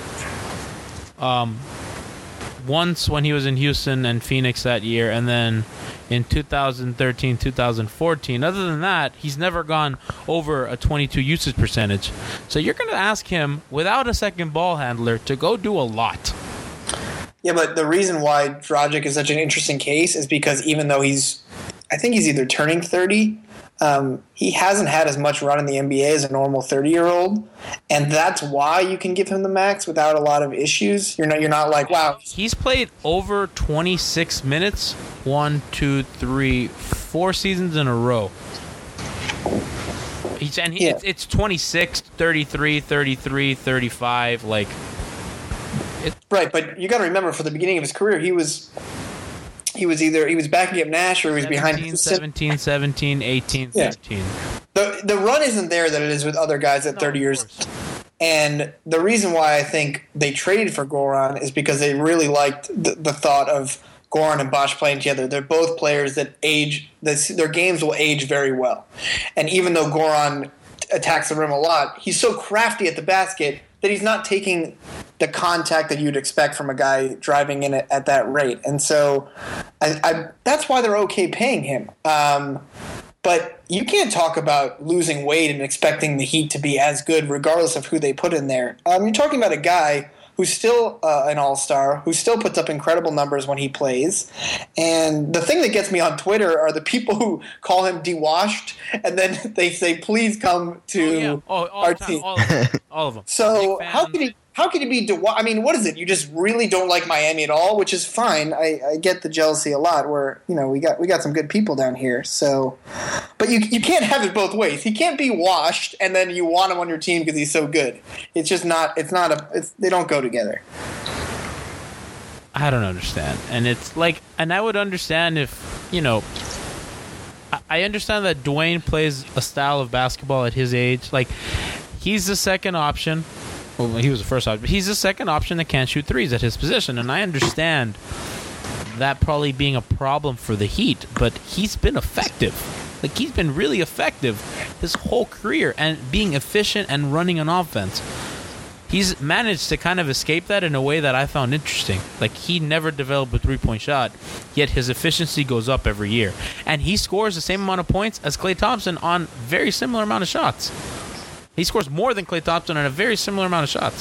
[SPEAKER 6] Once when he was in Houston and Phoenix that year, and then in 2013, 2014. Other than that, he's never gone over a 22 usage percentage. So you're going to ask him, without a second ball handler, to go do a lot.
[SPEAKER 8] Yeah, but the reason why Dragic is such an interesting case is because even though I think he's either turning 30, he hasn't had as much run in the NBA as a normal 30-year-old, and that's why you can give him the max without a lot of issues. You're not like, wow.
[SPEAKER 6] He's played over 26 minutes 4 seasons in a row. It's 26, 33, 33, 35, like.
[SPEAKER 8] Right, but you got to remember, for the beginning of his career, he was backing up Nash, or he was
[SPEAKER 6] 17, 18, 13.
[SPEAKER 8] The run isn't there that it is with other guys at 30 years. And the reason why I think they traded for Goran is because they really liked the thought of Goran and Bosh playing together. They're both players that age, their games will age very well. And even though Goran attacks the rim a lot, he's so crafty at the basket that he's not taking the contact that you'd expect from a guy driving in at that rate. And so that's why they're okay paying him. But you can't talk about losing Wade and expecting the Heat to be as good regardless of who they put in there. You're talking about a guy who's still an all-star, who still puts up incredible numbers when he plays. And the thing that gets me on Twitter are the people who call him dewashed, and then they say, please come to our team.
[SPEAKER 6] All of them.
[SPEAKER 8] So how could he be dewashed? I mean, what is it? You just really don't like Miami at all, which is fine. I get the jealousy a lot where, we got some good people down here. So, but you can't have it both ways. He can't be washed and then you want him on your team because he's so good. It's just not, they don't go together.
[SPEAKER 6] I don't understand. And it's like, and I would understand if, I understand that Dwayne plays a style of basketball at his age. Like, he's the second option. Well, he was the first option, but he's the second option that can't shoot threes at his position, and I understand that probably being a problem for the Heat, but he's been effective. Like, he's been really effective his whole career, and being efficient and running an offense. He's managed to kind of escape that in a way that I found interesting. Like, he never developed a three-point shot, yet his efficiency goes up every year. And he scores the same amount of points as Klay Thompson on very similar amount of shots. He scores more than Klay Thompson on a very similar amount of shots.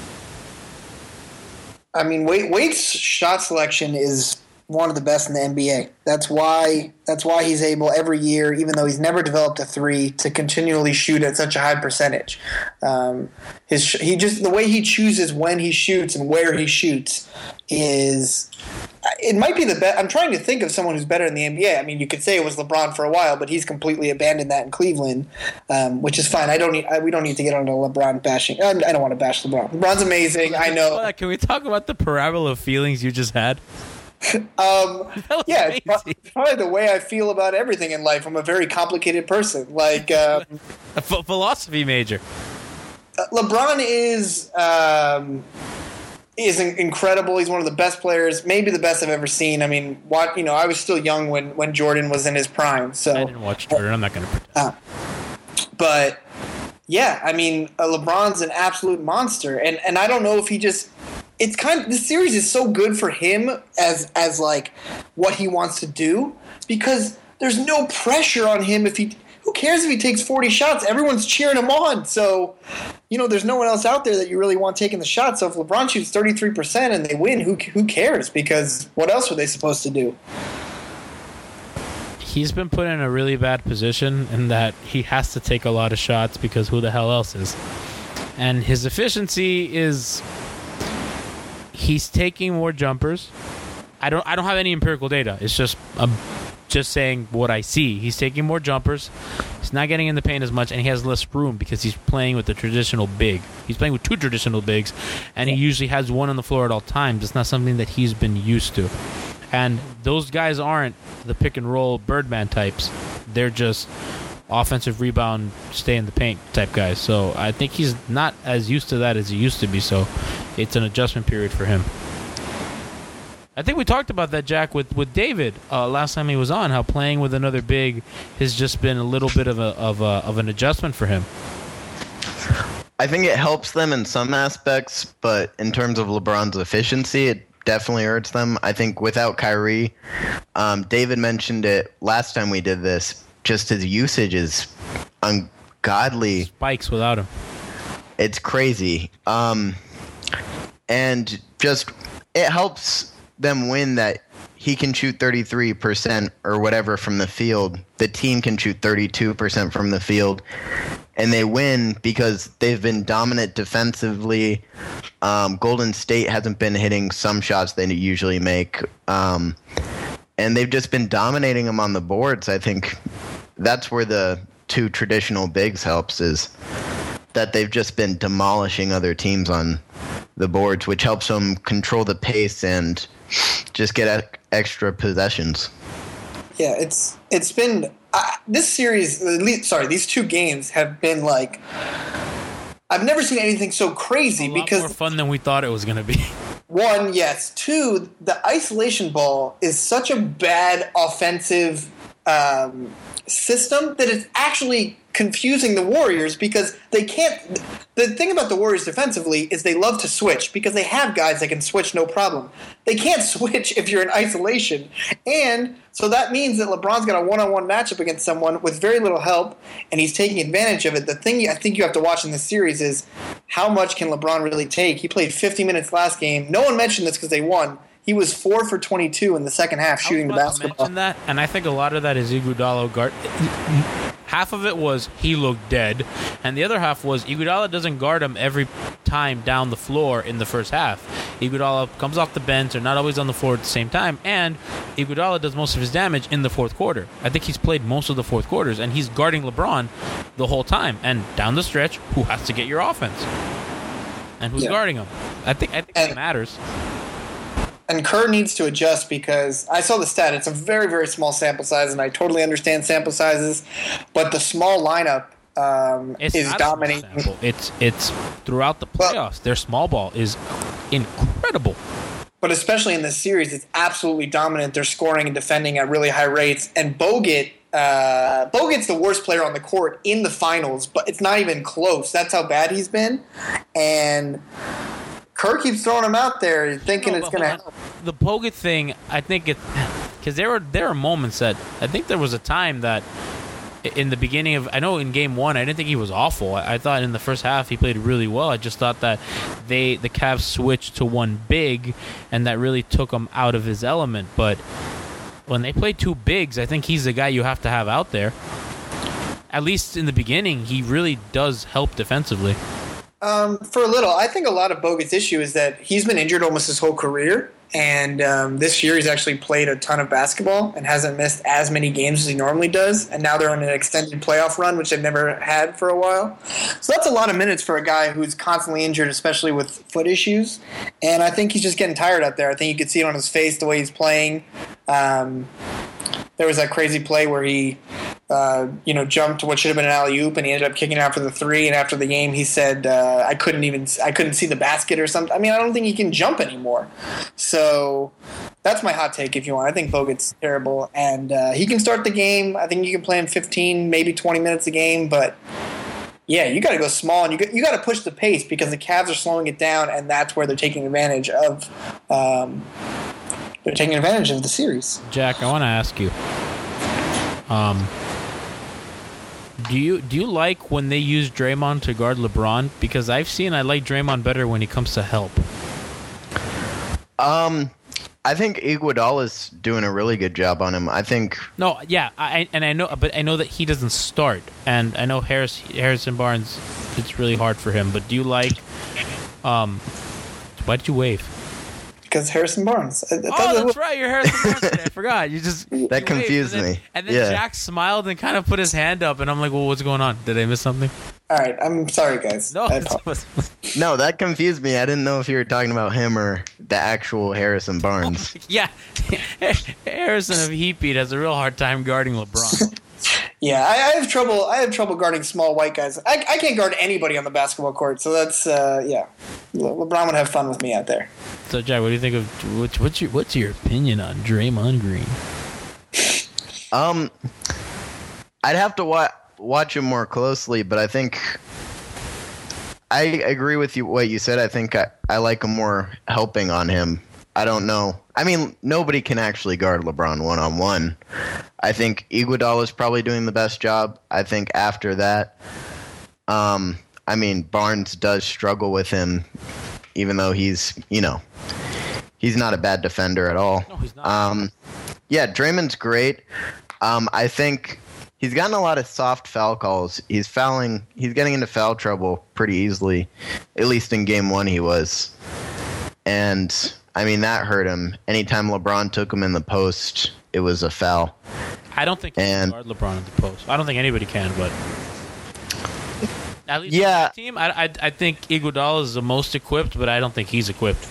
[SPEAKER 8] I mean, Wade's shot selection is one of the best in the NBA. That's why he's able every year, even though he's never developed a three, to continually shoot at such a high percentage. The way he chooses when he shoots and where he shoots is. It might be the best. I'm trying to think of someone who's better in the NBA. I mean, you could say it was LeBron for a while, but he's completely abandoned that in Cleveland, which is fine. We don't need to get onto LeBron bashing. I don't want to bash LeBron. LeBron's amazing. I know.
[SPEAKER 6] Can we talk about the parabola of feelings you just had?
[SPEAKER 8] Yeah, it's probably the way I feel about everything in life. I'm a very complicated person. Like
[SPEAKER 6] a philosophy major.
[SPEAKER 8] LeBron is. is incredible. He's one of the best players, maybe the best I've ever seen. I mean, I was still young when Jordan was in his prime. So
[SPEAKER 6] I didn't watch Jordan. I'm not going to pretend.
[SPEAKER 8] But yeah, I mean, LeBron's an absolute monster, and I don't know if he just. It's this series is so good for him as like what he wants to do because there's no pressure on him who cares if he takes 40 shots? Everyone's cheering him on. So, there's no one else out there that you really want taking the shot. So if LeBron shoots 33% and they win, who cares? Because what else were they supposed to do?
[SPEAKER 6] He's been put in a really bad position in that he has to take a lot of shots because who the hell else is? And his efficiency is he's taking more jumpers. I don't have any empirical data. It's just just saying what I see. He's taking more jumpers. He's not getting in the paint as much, and he has less room because he's playing with the traditional big. He's playing with two traditional bigs, and he usually has one on the floor at all times. It's not something that he's been used to. And those guys aren't the pick-and-roll Birdman types. They're just offensive rebound, stay in the paint type guys. So I think he's not as used to that as he used to be, so it's an adjustment period for him. I think we talked about that, Jack, with David last time he was on, how playing with another big has just been a little bit of an adjustment for him.
[SPEAKER 7] I think it helps them in some aspects, but in terms of LeBron's efficiency, it definitely hurts them. I think without Kyrie, David mentioned it last time we did this, just his usage is ungodly.
[SPEAKER 6] Spikes without him.
[SPEAKER 7] It's crazy. And just it helps them win that he can shoot 33% or whatever from the field. The team can shoot 32% from the field. And they win because they've been dominant defensively. Golden State hasn't been hitting some shots they usually make. And they've just been dominating them on the boards. I think that's where the two traditional bigs helps, is that they've just been demolishing other teams on the boards, which helps them control the pace and just get extra possessions.
[SPEAKER 8] Yeah, it's been this series. These two games have been like I've never seen anything so crazy because
[SPEAKER 6] more fun than we thought it was going to be.
[SPEAKER 8] One, yes. Two, the isolation ball is such a bad offensive system that it's actually confusing the Warriors because they can't. The thing about the Warriors defensively is they love to switch because they have guys that can switch no problem. They can't switch if you're in isolation. And so that means that LeBron's got a one-on-one matchup against someone with very little help, and he's taking advantage of it. The thing I think you have to watch in this series is how much can LeBron really take? He played 50 minutes last game. No one mentioned this because they won. He was 4 for 22 in the second half shooting the basketball.
[SPEAKER 6] That, and I think a lot of that is Iguodala guard. Half of it was he looked dead, and the other half was Iguodala doesn't guard him every time down the floor in the first half. Iguodala comes off the bench, they're not always on the floor at the same time, and Iguodala does most of his damage in the fourth quarter. I think he's played most of the fourth quarters, and he's guarding LeBron the whole time. And down the stretch, who has to get your offense? And who's guarding him? I think that matters.
[SPEAKER 8] And Kerr needs to adjust because I saw the stat. It's a very, very small sample size, and I totally understand sample sizes. But the small lineup is dominating.
[SPEAKER 6] It's throughout the playoffs. Their small ball is incredible.
[SPEAKER 8] But especially in this series, it's absolutely dominant. They're scoring and defending at really high rates. And Bogut's the worst player on the court in the finals, but it's not even close. That's how bad he's been. And Kerr keeps throwing him out there thinking it's going to help.
[SPEAKER 6] The Bogut thing, I think it because there are moments that I think there was a time that in the beginning of, I know in game one, I didn't think he was awful. I thought in the first half he played really well. I just thought that the Cavs switched to one big, and that really took him out of his element. But when they play two bigs, I think he's the guy you have to have out there. At least in the beginning, he really does help defensively.
[SPEAKER 8] For a little. I think a lot of Bogut's issue is that he's been injured almost his whole career. And this year he's actually played a ton of basketball and hasn't missed as many games as he normally does. And now they're on an extended playoff run, which they've never had for a while. So that's a lot of minutes for a guy who's constantly injured, especially with foot issues. And I think he's just getting tired out there. I think you could see it on his face, the way he's playing. There was that crazy play where he jumped what should have been an alley-oop, and he ended up kicking out for the three. And after the game, he said, I couldn't see the basket or something. I mean, I don't think he can jump anymore. So that's my hot take if you want. I think Bogut's terrible, and he can start the game. I think you can play him 15, maybe 20 minutes a game, but yeah, you got to go small, and you got to push the pace because the Cavs are slowing it down, and that's where they're taking advantage of. They're taking advantage of the series.
[SPEAKER 6] Jack, I want to ask you. Do you like when they use Draymond to guard LeBron? Because I like Draymond better when he comes to help.
[SPEAKER 7] I think Iguodala's doing a really good job on him. I think.
[SPEAKER 6] No, yeah, I know that he doesn't start, and I know Harrison Barnes. It's really hard for him. But do you like? Why did you wave?
[SPEAKER 8] Because Harrison Barnes.
[SPEAKER 6] That's right. You're Harrison Barnes today. I forgot.
[SPEAKER 7] That confused me.
[SPEAKER 6] And then Jack smiled and kind of put his hand up, and I'm like, well, what's going on? Did I miss something?
[SPEAKER 8] All right. I'm sorry, guys.
[SPEAKER 6] No,
[SPEAKER 7] no, that confused me. I didn't know if you were talking about him or the actual Harrison Barnes.
[SPEAKER 6] Yeah. Harrison of Heatbeat has a real hard time guarding LeBron.
[SPEAKER 8] Yeah, I have trouble. I have trouble guarding small white guys. I can't guard anybody on the basketball court. So that's LeBron would have fun with me out there.
[SPEAKER 6] So Jack, what do you think of what's your opinion on Draymond Green?
[SPEAKER 7] I'd have to watch him more closely, but I think I agree with you what you said. I think I like him more helping on him. I don't know. I mean, nobody can actually guard LeBron one-on-one. I think Iguodala is probably doing the best job. I think after that, Barnes does struggle with him, even though he's not a bad defender at all.
[SPEAKER 6] No, he's not.
[SPEAKER 7] Draymond's great. I think he's gotten a lot of soft foul calls. He's getting into foul trouble pretty easily. At least in game one he was. And that hurt him. Anytime LeBron took him in the post, it was a foul.
[SPEAKER 6] I don't think he can guard LeBron in the post. I don't think anybody can, but at least on the team, I think Iguodala is the most equipped, but I don't think he's equipped.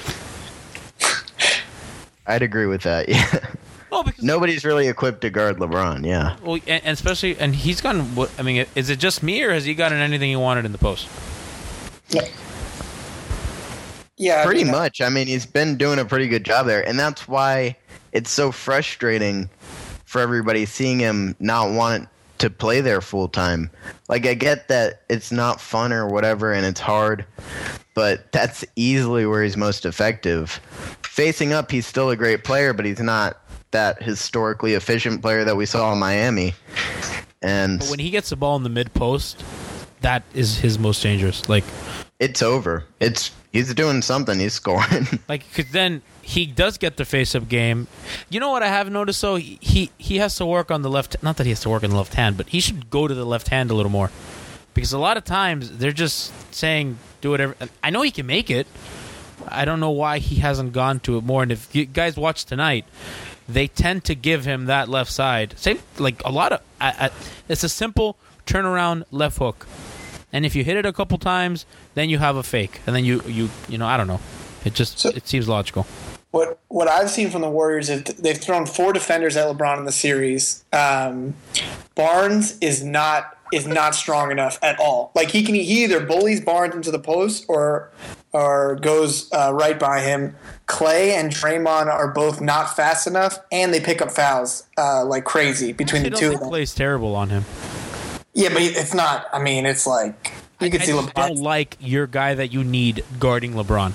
[SPEAKER 7] I'd agree with that. Yeah.
[SPEAKER 6] Well, because
[SPEAKER 7] nobody's really equipped to guard LeBron. Yeah.
[SPEAKER 6] Well, and especially, and he's gotten. Is it just me, or has he gotten anything he wanted in the post?
[SPEAKER 8] Yeah. Yeah,
[SPEAKER 7] pretty much. He's been doing a pretty good job there, and that's why it's so frustrating for everybody seeing him not want to play there full time. Like, I get that it's not fun or whatever, and it's hard, but that's easily where he's most effective. Facing up, he's still a great player, but he's not that historically efficient player that we saw in Miami. And
[SPEAKER 6] but when he gets the ball in the mid post, that is his most dangerous. Like,
[SPEAKER 7] it's over. He's doing something. He's scoring.
[SPEAKER 6] Because then he does get the face-up game. You know what I have noticed, though? He has to work on the left. Not that he has to work on the left hand, but he should go to the left hand a little more. Because a lot of times they're just saying do whatever. I know he can make it. I don't know why he hasn't gone to it more. And if you guys watch tonight, they tend to give him that left side. Same like a lot of. It's a simple turnaround left hook. And if you hit it a couple times, then you have a fake, and then you I don't know. It seems logical.
[SPEAKER 8] What I've seen from the Warriors is they've thrown 4 defenders at LeBron in the series. Barnes is not strong enough at all. Like he either bullies Barnes into the post or goes right by him. Clay and Draymond are both not fast enough, and they pick up fouls like crazy between the two of them.
[SPEAKER 6] Clay's terrible on him.
[SPEAKER 8] Yeah, but it's not. It's like you can see LeBron.
[SPEAKER 6] I don't like your guy that you need guarding LeBron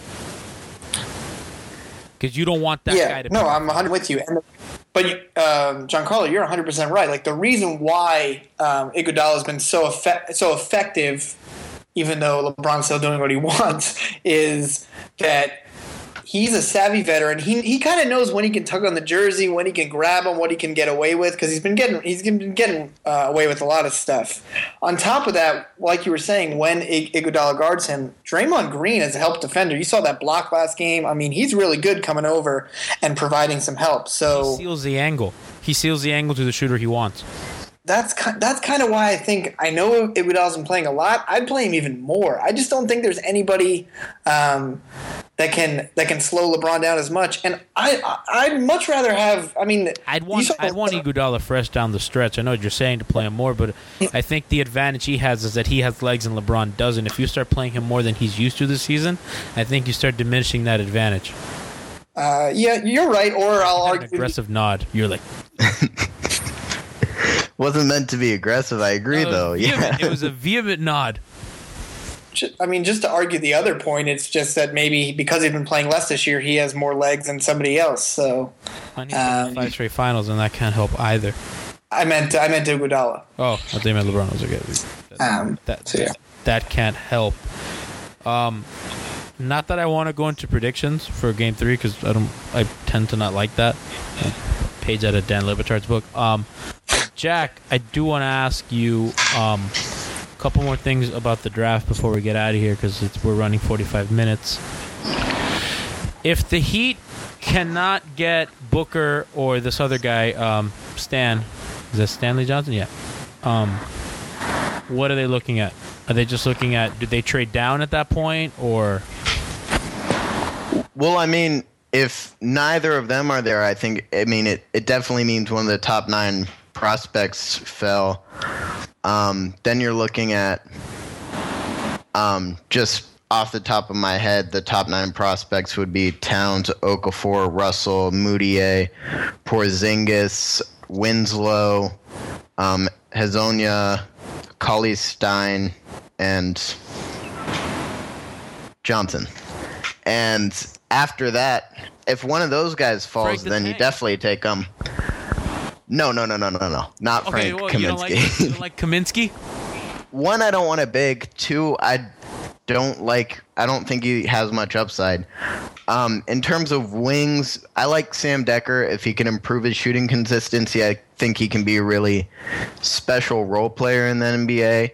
[SPEAKER 6] because you don't want that guy to.
[SPEAKER 8] No, I'm 100 with you. But Giancarlo, you're 100% right. Like the reason why Iguodala has been so effective, even though LeBron's still doing what he wants, is that he's a savvy veteran. He kind of knows when he can tug on the jersey, when he can grab him, what he can get away with, because he's been getting away with a lot of stuff. On top of that, like you were saying, when Iguodala guards him, Draymond Green is a help defender. You saw that block last game. He's really good coming over and providing some help. So
[SPEAKER 6] he seals the angle. He seals the angle to the shooter he wants.
[SPEAKER 8] That's kind of why I know Iguodala's been playing a lot. I'd play him even more. I just don't think there's anybody that that can slow LeBron down as much. And I'd much rather have. I mean,
[SPEAKER 6] I'd want Iguodala fresh down the stretch. I know what you're saying to play him more, but I think the advantage he has is that he has legs and LeBron doesn't. If you start playing him more than he's used to this season, I think you start diminishing that advantage.
[SPEAKER 8] Yeah, you're right. Or I'll argue
[SPEAKER 6] an aggressive nod. You're like,
[SPEAKER 7] wasn't meant to be aggressive. I agree, though. Yeah,
[SPEAKER 6] it was a vehement nod.
[SPEAKER 8] I mean, just to argue the other point, it's just that maybe because he's been playing less this year, he has more legs than somebody else. So,
[SPEAKER 6] I need 5 straight finals, and that can't help either.
[SPEAKER 8] I meant Iguodala.
[SPEAKER 6] Oh, I thought you meant LeBron. Was okay. That can't help. Not that I want to go into predictions for Game 3 because I tend to not like that. Page out of Dan Lebatard's book. Jack, I do want to ask you a couple more things about the draft before we get out of here because we're running 45 minutes. If the Heat cannot get Booker or this other guy, Stan, is that Stanley Johnson? Yeah. What are they looking at? Are they just looking at, do they trade down at that point or?
[SPEAKER 7] Well, I mean, if neither of them are there, it definitely means one of the top 9 prospects fell. Then you're looking at just off the top of my head, the top 9 prospects would be Towns, Okafor, Russell, Moutier, Porzingis, Winslow, Hazonia, Cauley-Stein, and Johnson. And after that, if one of those guys falls, then you definitely take them. No. Not
[SPEAKER 6] okay,
[SPEAKER 7] Frank
[SPEAKER 6] well,
[SPEAKER 7] Kaminsky.
[SPEAKER 6] You don't like Kaminsky?
[SPEAKER 7] One, I don't want a big. 2, I don't think he has much upside. In terms of wings, I like Sam Decker. If he can improve his shooting consistency, I think he can be a really special role player in the NBA.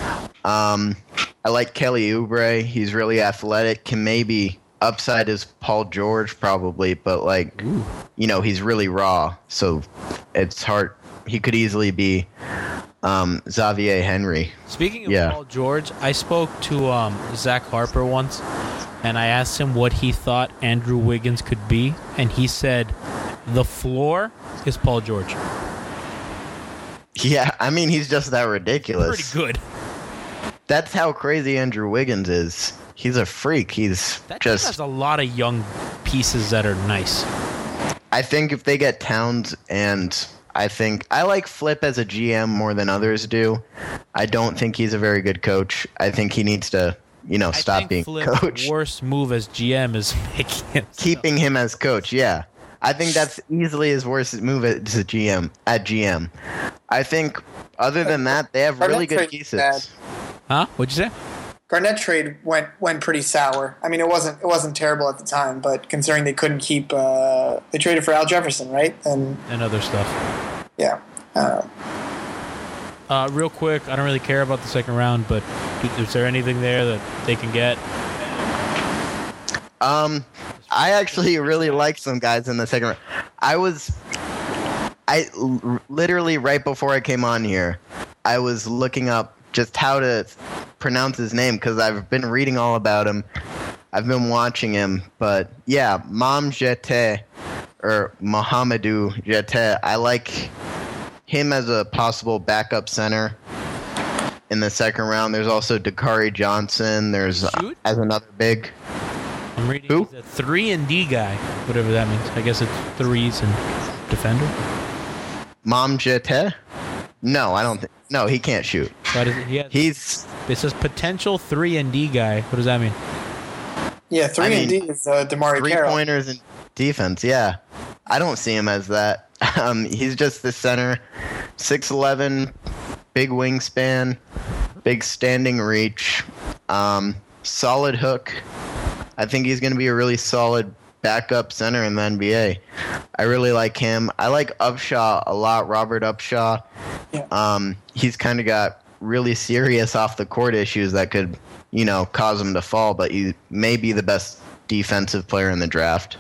[SPEAKER 7] I like Kelly Oubre. He's really athletic. Can maybe upside his Paul George probably, but he's really raw. So it's hard. He could easily be Xavier Henry.
[SPEAKER 6] Speaking of Paul George, I spoke to Zach Harper once, and I asked him what he thought Andrew Wiggins could be, and he said, the floor is Paul George.
[SPEAKER 7] Yeah, I mean, he's just that ridiculous.
[SPEAKER 6] Pretty good.
[SPEAKER 7] That's how crazy Andrew Wiggins is. He's a freak.
[SPEAKER 6] That has a lot of young pieces that are nice.
[SPEAKER 7] I think if they get Towns, and I like Flip as a GM more than others do. I don't think he's a very good coach. I think he needs to, stop being coach.
[SPEAKER 6] Worst move as GM is
[SPEAKER 7] keeping him as coach. Yeah, I think that's easily his worst move as a GM. I think other than that, they have really good pieces.
[SPEAKER 8] Bad.
[SPEAKER 6] Huh? What'd you say?
[SPEAKER 8] Garnett trade went pretty sour. I mean, it wasn't terrible at the time, but considering they couldn't keep, they traded for Al Jefferson, right? And
[SPEAKER 6] other stuff.
[SPEAKER 8] Yeah.
[SPEAKER 6] Real quick, I don't really care about the second round, but is there anything there that they can get?
[SPEAKER 7] I actually really liked some guys in the second round. I literally right before I came on here, I was looking up just how to pronounce his name because I've been reading all about him. I've been watching him, but yeah, Mohamedou Jete. I like him as a possible backup center in the second round. There's also Dakari Johnson. There's as another big.
[SPEAKER 6] I'm reading he's a 3-and-D guy, whatever that means. I guess it's threes and defender.
[SPEAKER 7] Jete? No, I don't think. No, he can't shoot.
[SPEAKER 6] But it says potential 3-and-D guy. What does that mean?
[SPEAKER 8] Yeah, 3-and-D is DeMarre Carroll.
[SPEAKER 7] 3-pointers in defense, yeah. I don't see him as that. He's just the center. 6'11", big wingspan, big standing reach, solid hook. I think he's going to be a really solid backup center in the NBA. I really like him. I like Upshaw a lot, Robert Upshaw. Yeah. He's kind of got really serious off the court issues that could, cause him to fall, but he may be the best defensive player in the draft.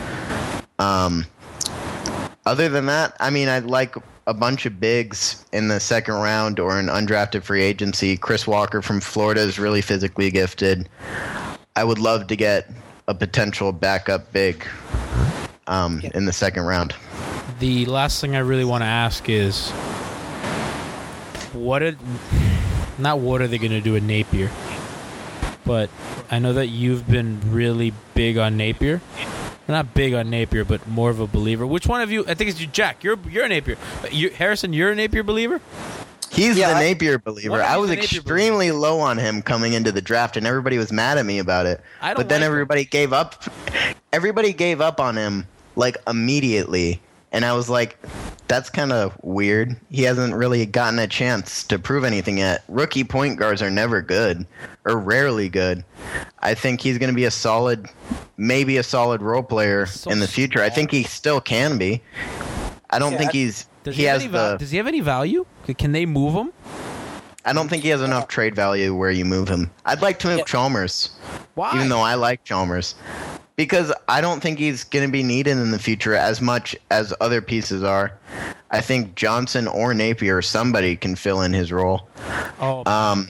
[SPEAKER 7] Other than that, I mean, I'd like a bunch of bigs in the second round or an undrafted free agency. Chris Walker from Florida is really physically gifted. I would love to get a potential backup big in the second round.
[SPEAKER 6] The last thing I really want to ask is, what are they going to do with Napier? But I know that you've been really big on Napier. Not big on Napier, but more of a believer. Which one of you? I think it's you, Jack. You're a Napier. Harrison, you're a Napier believer?
[SPEAKER 7] He's the Napier believer. I was
[SPEAKER 6] Napier
[SPEAKER 7] extremely low on him coming into the draft, and everybody was mad at me about it. But then everybody gave up. Everybody gave up on him like immediately, and I was like, that's kind of weird. He hasn't really gotten a chance to prove anything yet. Rookie point guards are never good, or rarely good. I think he's going to be maybe a solid role player in the future. I think he still can be. I don't think
[SPEAKER 6] Does he have any value? Can they move him?
[SPEAKER 7] I don't think he has enough trade value where you move him. I'd like to move Chalmers.
[SPEAKER 6] Why?
[SPEAKER 7] Even though I like Chalmers. Because I don't think he's going to be needed in the future as much as other pieces are. I think Johnson or Napier, somebody can fill in his role.
[SPEAKER 6] Oh,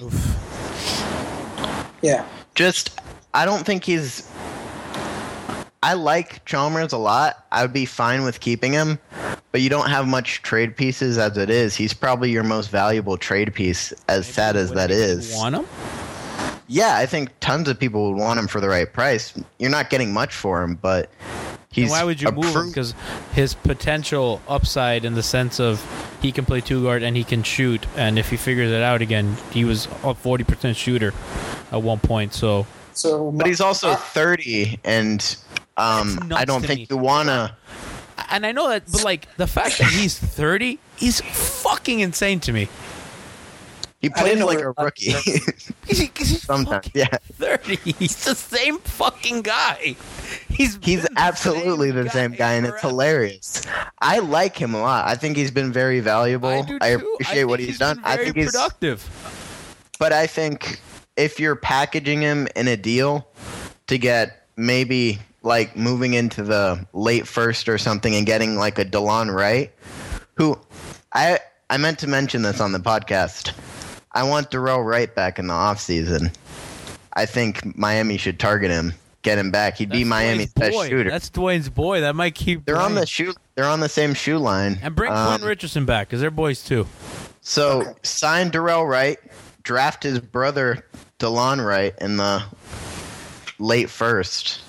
[SPEAKER 8] Yeah.
[SPEAKER 7] I don't think he's... I like Chalmers a lot. I would be fine with keeping him, but you don't have much trade pieces as it is. He's probably your most valuable trade piece, as sad as that is.
[SPEAKER 6] Want him?
[SPEAKER 7] Yeah, I think tons of people would want him for the right price. You're not getting much for him, but he's...
[SPEAKER 6] Why would you move him? Because his potential upside in the sense of he can play two guard and he can shoot, and if he figures it out again, he was a 40% shooter at one point.
[SPEAKER 7] But he's also 30, and I don't think you want to...
[SPEAKER 6] And I know that, but like the fact that he's 30 is fucking insane to me.
[SPEAKER 7] He plays like a rookie.
[SPEAKER 6] He's
[SPEAKER 7] Sometimes, yeah.
[SPEAKER 6] 30. He's the same fucking guy. He's
[SPEAKER 7] absolutely the same guy, and it's hilarious. I like him a lot. I think he's been very valuable. I appreciate what he's done. I think he's
[SPEAKER 6] productive.
[SPEAKER 7] But I think if you're packaging him in a deal to get maybe like moving into the late first or something and getting like a DeLon Wright, who I meant to mention this on the podcast. I want Darrell Wright back in the offseason. I think Miami should target him, get him back. He'd be Miami's best shooter.
[SPEAKER 6] That's Dwayne's boy. That might keep.
[SPEAKER 7] They're on the same shoe line.
[SPEAKER 6] And bring Quentin Richardson back because they're boys too.
[SPEAKER 7] So sign Darrell Wright, draft his brother DeLon Wright in the late first,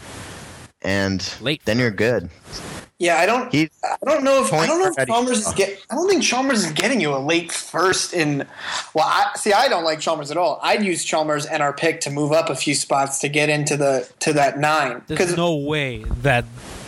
[SPEAKER 7] and then you're good.
[SPEAKER 8] Yeah, I don't know if Chalmers is I don't think Chalmers is getting you a late first in. Well, I don't like Chalmers at all. I'd use Chalmers and our pick to move up a few spots to get into that 9.
[SPEAKER 6] There's no way that.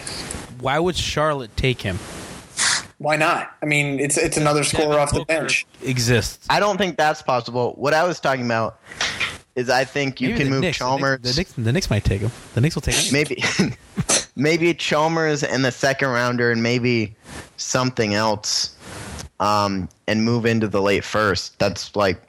[SPEAKER 6] Why would Charlotte take him?
[SPEAKER 8] Why not? I mean, it's another scorer off the bench.
[SPEAKER 6] Exists.
[SPEAKER 7] I don't think that's possible. What I was talking about is I think you can move Chalmers.
[SPEAKER 6] The Knicks might take him. The Knicks will take him.
[SPEAKER 7] Maybe Chalmers in the second rounder and maybe something else, and move into the late first. That's like,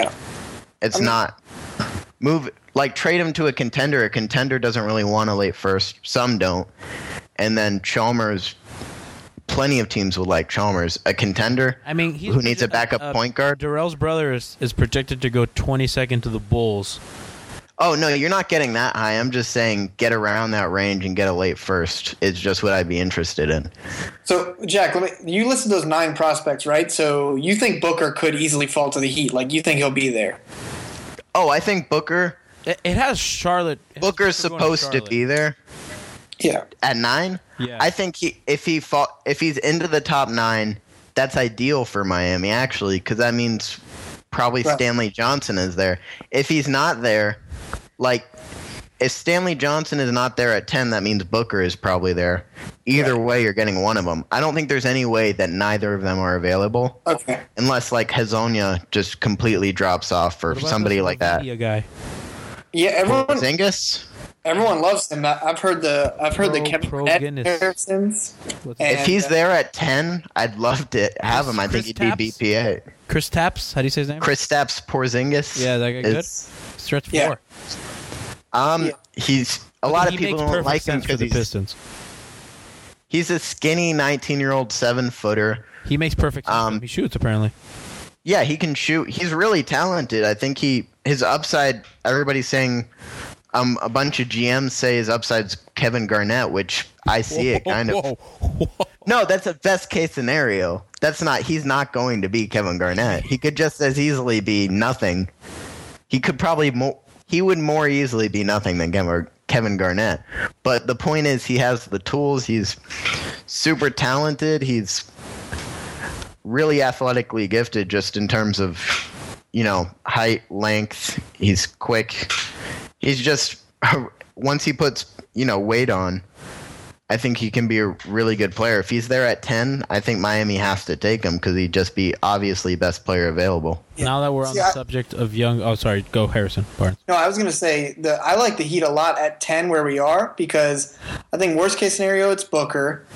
[SPEAKER 7] trade him to a contender. A contender doesn't really want a late first. Some don't. And then Chalmers, plenty of teams would like Chalmers. A contender, who needs a backup point guard.
[SPEAKER 6] Darrell's brother is projected to go 22nd to the Bulls.
[SPEAKER 7] Oh, no, you're not getting that high. I'm just saying get around that range and get a late first. It's just what I'd be interested in.
[SPEAKER 8] So, Jack, you listed those 9 prospects, right? So you think Booker could easily fall to the Heat. Like, you think he'll be there?
[SPEAKER 7] Oh, I think Booker...
[SPEAKER 6] It has Charlotte...
[SPEAKER 7] Booker's supposed to be there.
[SPEAKER 8] Yeah.
[SPEAKER 7] At 9?
[SPEAKER 6] Yeah.
[SPEAKER 7] I think if he's into the top 9, that's ideal for Miami, actually, because that means probably Stanley Johnson is there. If he's not there... Like, if Stanley Johnson is not there at 10, that means Booker is probably there. Either way, you're getting one of them. I don't think there's any way that neither of them are available.
[SPEAKER 8] Okay.
[SPEAKER 7] Unless, like, Hazonia just completely drops off for somebody like that.
[SPEAKER 6] Guy?
[SPEAKER 8] Yeah,
[SPEAKER 7] everyone
[SPEAKER 8] loves him. I've heard the Kevin Garnett comparisons.
[SPEAKER 7] If he's there at 10, I'd love to have him. I think he'd be BPA.
[SPEAKER 6] Kristaps? How do you say his name?
[SPEAKER 7] Kristaps Porzingis.
[SPEAKER 6] Yeah, that guy good? Stretch 4.
[SPEAKER 7] Yeah. He's a lot of people don't like him because
[SPEAKER 6] the Pistons.
[SPEAKER 7] He's a skinny 19-year-old 7-footer.
[SPEAKER 6] He makes perfect sense. He shoots apparently.
[SPEAKER 7] Yeah, he can shoot. He's really talented. I think his upside. Everybody's saying a bunch of GMs say his upside's Kevin Garnett, which I see it kind of. No, that's a best case scenario. He's not going to be Kevin Garnett. He could just as easily be nothing. He would more easily be nothing than Kevin Garnett. But the point is, he has the tools. He's super talented. He's really athletically gifted just in terms of, height, length. He's quick. He's just, once he puts, weight on, I think he can be a really good player. If he's there at 10, I think Miami has to take him because he'd just be obviously best player available.
[SPEAKER 6] Yeah. Now that we're on the subject of young... Oh, sorry. Go, Harrison Barnes.
[SPEAKER 8] No, I was going to say I like the Heat a lot at 10 where we are because I think worst case scenario, it's Booker.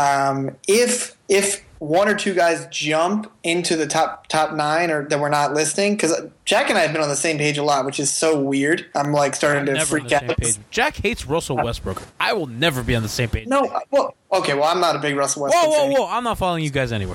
[SPEAKER 8] If one or two guys jump into the top 9 or that we're not listing, because Jack and I have been on the same page a lot, which is so weird. I'm like starting to freak out.
[SPEAKER 6] Jack hates Russell Westbrook. I will never be on the same page.
[SPEAKER 8] No, well, okay, well, I'm not a big Russell Westbrook fan.
[SPEAKER 6] Whoa! I'm not following you guys anywhere.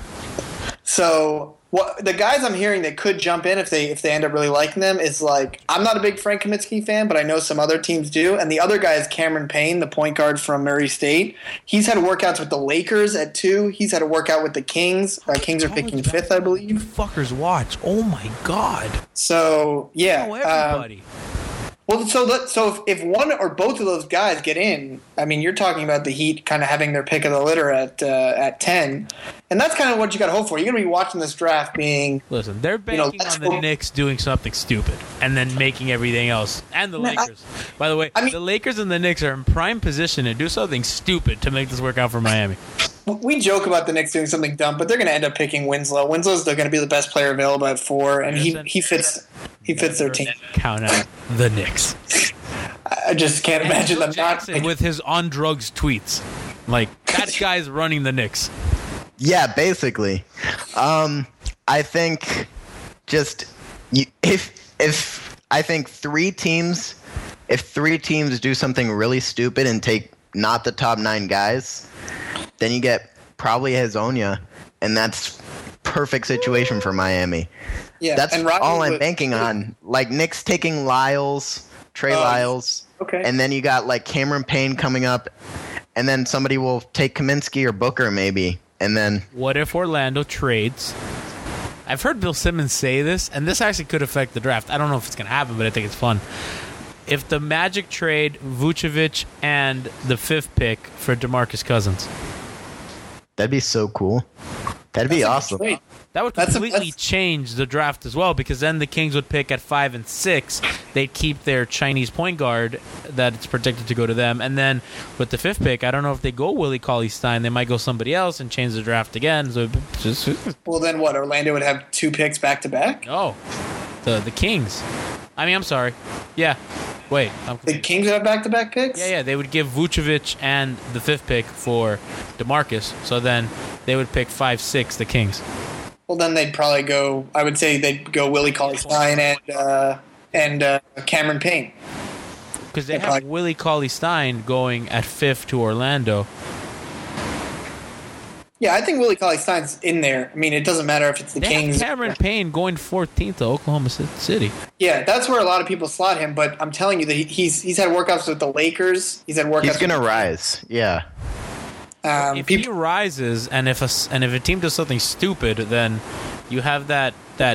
[SPEAKER 8] So the guys I'm hearing that could jump in if they end up really liking them is like, I'm not a big Frank Kaminsky fan, but I know some other teams do. And the other guy is Cameron Payne, the point guard from Murray State. He's had workouts with the Lakers at 2. He's had a workout with the Kings. Kings are picking 5th, I believe.
[SPEAKER 6] You fuckers watch. Oh my god.
[SPEAKER 8] So yeah,
[SPEAKER 6] everybody.
[SPEAKER 8] Well, so if one or both of those guys get in, I mean, you're talking about the Heat kind of having their pick of the litter at 10, and that's kind of what you got to hope for. You're going to be watching this draft being.
[SPEAKER 6] Listen, they're banking on the Knicks doing something stupid and then making everything else, and the Lakers. By the way, the Lakers and the Knicks are in prime position to do something stupid to make this work out for Miami.
[SPEAKER 8] We joke about the Knicks doing something dumb, but they're going to end up picking Winslow. Winslow's going to be the best player available at 4, and he fits their team.
[SPEAKER 6] Count out the Knicks.
[SPEAKER 8] I just can't imagine them not
[SPEAKER 6] with his on drugs tweets. Like, that guy's running the Knicks.
[SPEAKER 7] Yeah, basically. I think just if I think 3 teams, if 3 teams do something really stupid and take not the top 9 guys, then you get probably Hazonia, and that's perfect situation for Miami.
[SPEAKER 8] Yeah,
[SPEAKER 7] that's all I'm banking on. Like Knicks taking Trey Lyles.
[SPEAKER 8] Okay.
[SPEAKER 7] And then you got like Cameron Payne coming up, and then somebody will take Kaminsky or Booker maybe, and then.
[SPEAKER 6] What if Orlando trades? I've heard Bill Simmons say this, and this actually could affect the draft. I don't know if it's going to happen, but I think it's fun. If the Magic trade Vucevic and the 5th pick for DeMarcus Cousins.
[SPEAKER 7] That'd be so cool. That'd be awesome.
[SPEAKER 6] That would completely change the draft as well, because then the Kings would pick at 5 and 6. They'd keep their Chinese point guard that it's predicted to go to them. And then with the 5th pick, I don't know if they go Willie Cauley-Stein. They might go somebody else and change the draft again. So
[SPEAKER 8] well, then what? Orlando would have 2 picks back-to-back?
[SPEAKER 6] No. The Kings. I mean, I'm sorry. Yeah. Wait.
[SPEAKER 8] The Kings would have back-to-back picks?
[SPEAKER 6] Yeah. They would give Vucevic and the 5th pick for DeMarcus. So then they would pick 5-6, the Kings.
[SPEAKER 8] Well, then they'd probably go. I would say they'd go Willie Cauley-Stein and Cameron Payne.
[SPEAKER 6] Because they have Willie Cauley-Stein going at 5th to Orlando.
[SPEAKER 8] Yeah, I think Willie Cauley-Stein's in there. I mean, it doesn't matter if it's the Kings.
[SPEAKER 6] Cameron Payne going 14th to Oklahoma City.
[SPEAKER 8] Yeah, that's where a lot of people slot him. But I'm telling you that he's had workouts with the Lakers. He's had workouts.
[SPEAKER 7] He's gonna rise. Yeah.
[SPEAKER 6] If he rises, and if a team does something stupid, then you have that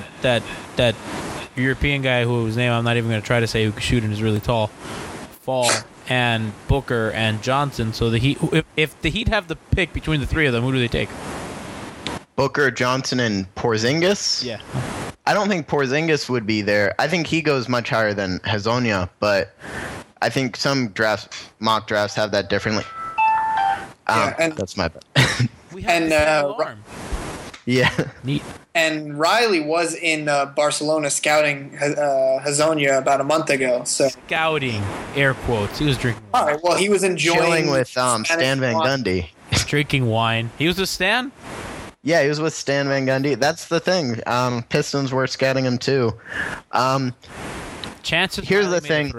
[SPEAKER 6] European guy whose name I'm not even going to try to say, who can shoot and is really tall, Fall, and Booker and Johnson. So the Heat, if the Heat have the pick between the 3 of them, who do they take?
[SPEAKER 7] Booker, Johnson, and Porzingis?
[SPEAKER 6] Yeah.
[SPEAKER 7] I don't think Porzingis would be there. I think he goes much higher than Hazonia, but I think some mock drafts have that differently. That's my bad.
[SPEAKER 6] We have the alarm.
[SPEAKER 7] Yeah.
[SPEAKER 6] Neat.
[SPEAKER 8] And Riley was in Barcelona scouting Hazonia about a month ago. So
[SPEAKER 6] scouting, air quotes. He was drinking wine.
[SPEAKER 8] All right. Well, he was
[SPEAKER 7] chilling with Stan Van Gundy.
[SPEAKER 6] Drinking wine. He was with Stan?
[SPEAKER 7] Yeah, he was with Stan Van Gundy. That's the thing. Pistons were scouting him too.
[SPEAKER 6] Chances.
[SPEAKER 7] Here's the thing.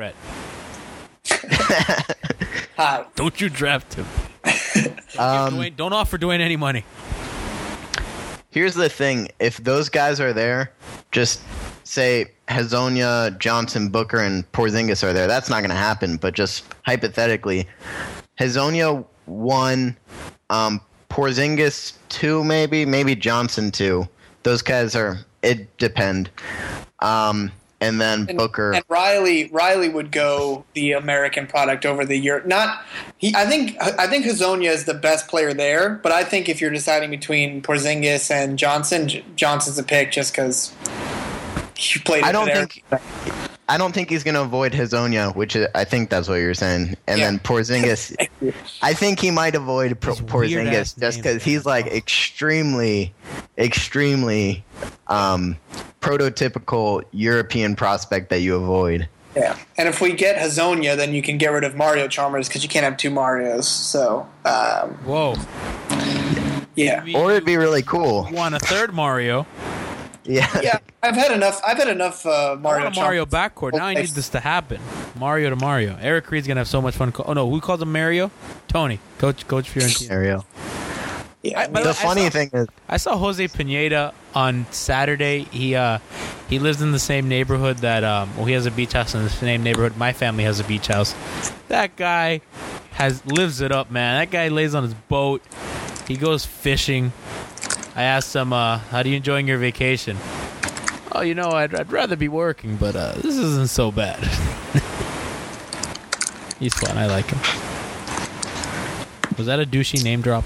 [SPEAKER 8] Hi.
[SPEAKER 6] Don't you draft him. Don't offer Dwayne any money.
[SPEAKER 7] Here's the thing. If those guys are there, just say Hazonia, Johnson, Booker, and Porzingis are there. That's not going to happen, but just hypothetically, Hazonia 1, Porzingis 2, maybe Johnson 2. Those guys it depend. And then Booker
[SPEAKER 8] and Riley would go the American product over the Europe. I think Hazonia is the best player there, but I think if you're deciding between Porzingis and Johnson, Johnson's a pick just because he played.
[SPEAKER 7] I don't think he's going to avoid Hazonia, which I think that's what you're saying. And then Porzingis, I think he might avoid Porzingis just because he's like extremely prototypical European prospect that you avoid.
[SPEAKER 8] Yeah, and if we get Hazonia, then you can get rid of Mario Chalmers because you can't have two Marios. So,
[SPEAKER 6] whoa,
[SPEAKER 8] yeah,
[SPEAKER 7] or it'd be really cool.
[SPEAKER 6] Want a third Mario?
[SPEAKER 7] Yeah.
[SPEAKER 8] I've had enough Mario.
[SPEAKER 6] I want a Mario backcourt. Now I need this to happen. Mario to Mario. Eric Reed's gonna have so much fun. Oh no, who calls him Mario? Tony, Coach Fiorentina.
[SPEAKER 7] Mario.
[SPEAKER 8] Yeah,
[SPEAKER 7] the funny thing is,
[SPEAKER 6] I saw Jose Pineda on Saturday. He lives in the same neighborhood that he has a beach house in the same neighborhood my family has a beach house. That guy lives it up, man. That guy lays on his boat. He goes fishing. I asked him, how do you enjoying your vacation? Oh, I'd rather be working, but this isn't so bad. He's fun. I like him. Was that a douchey name drop?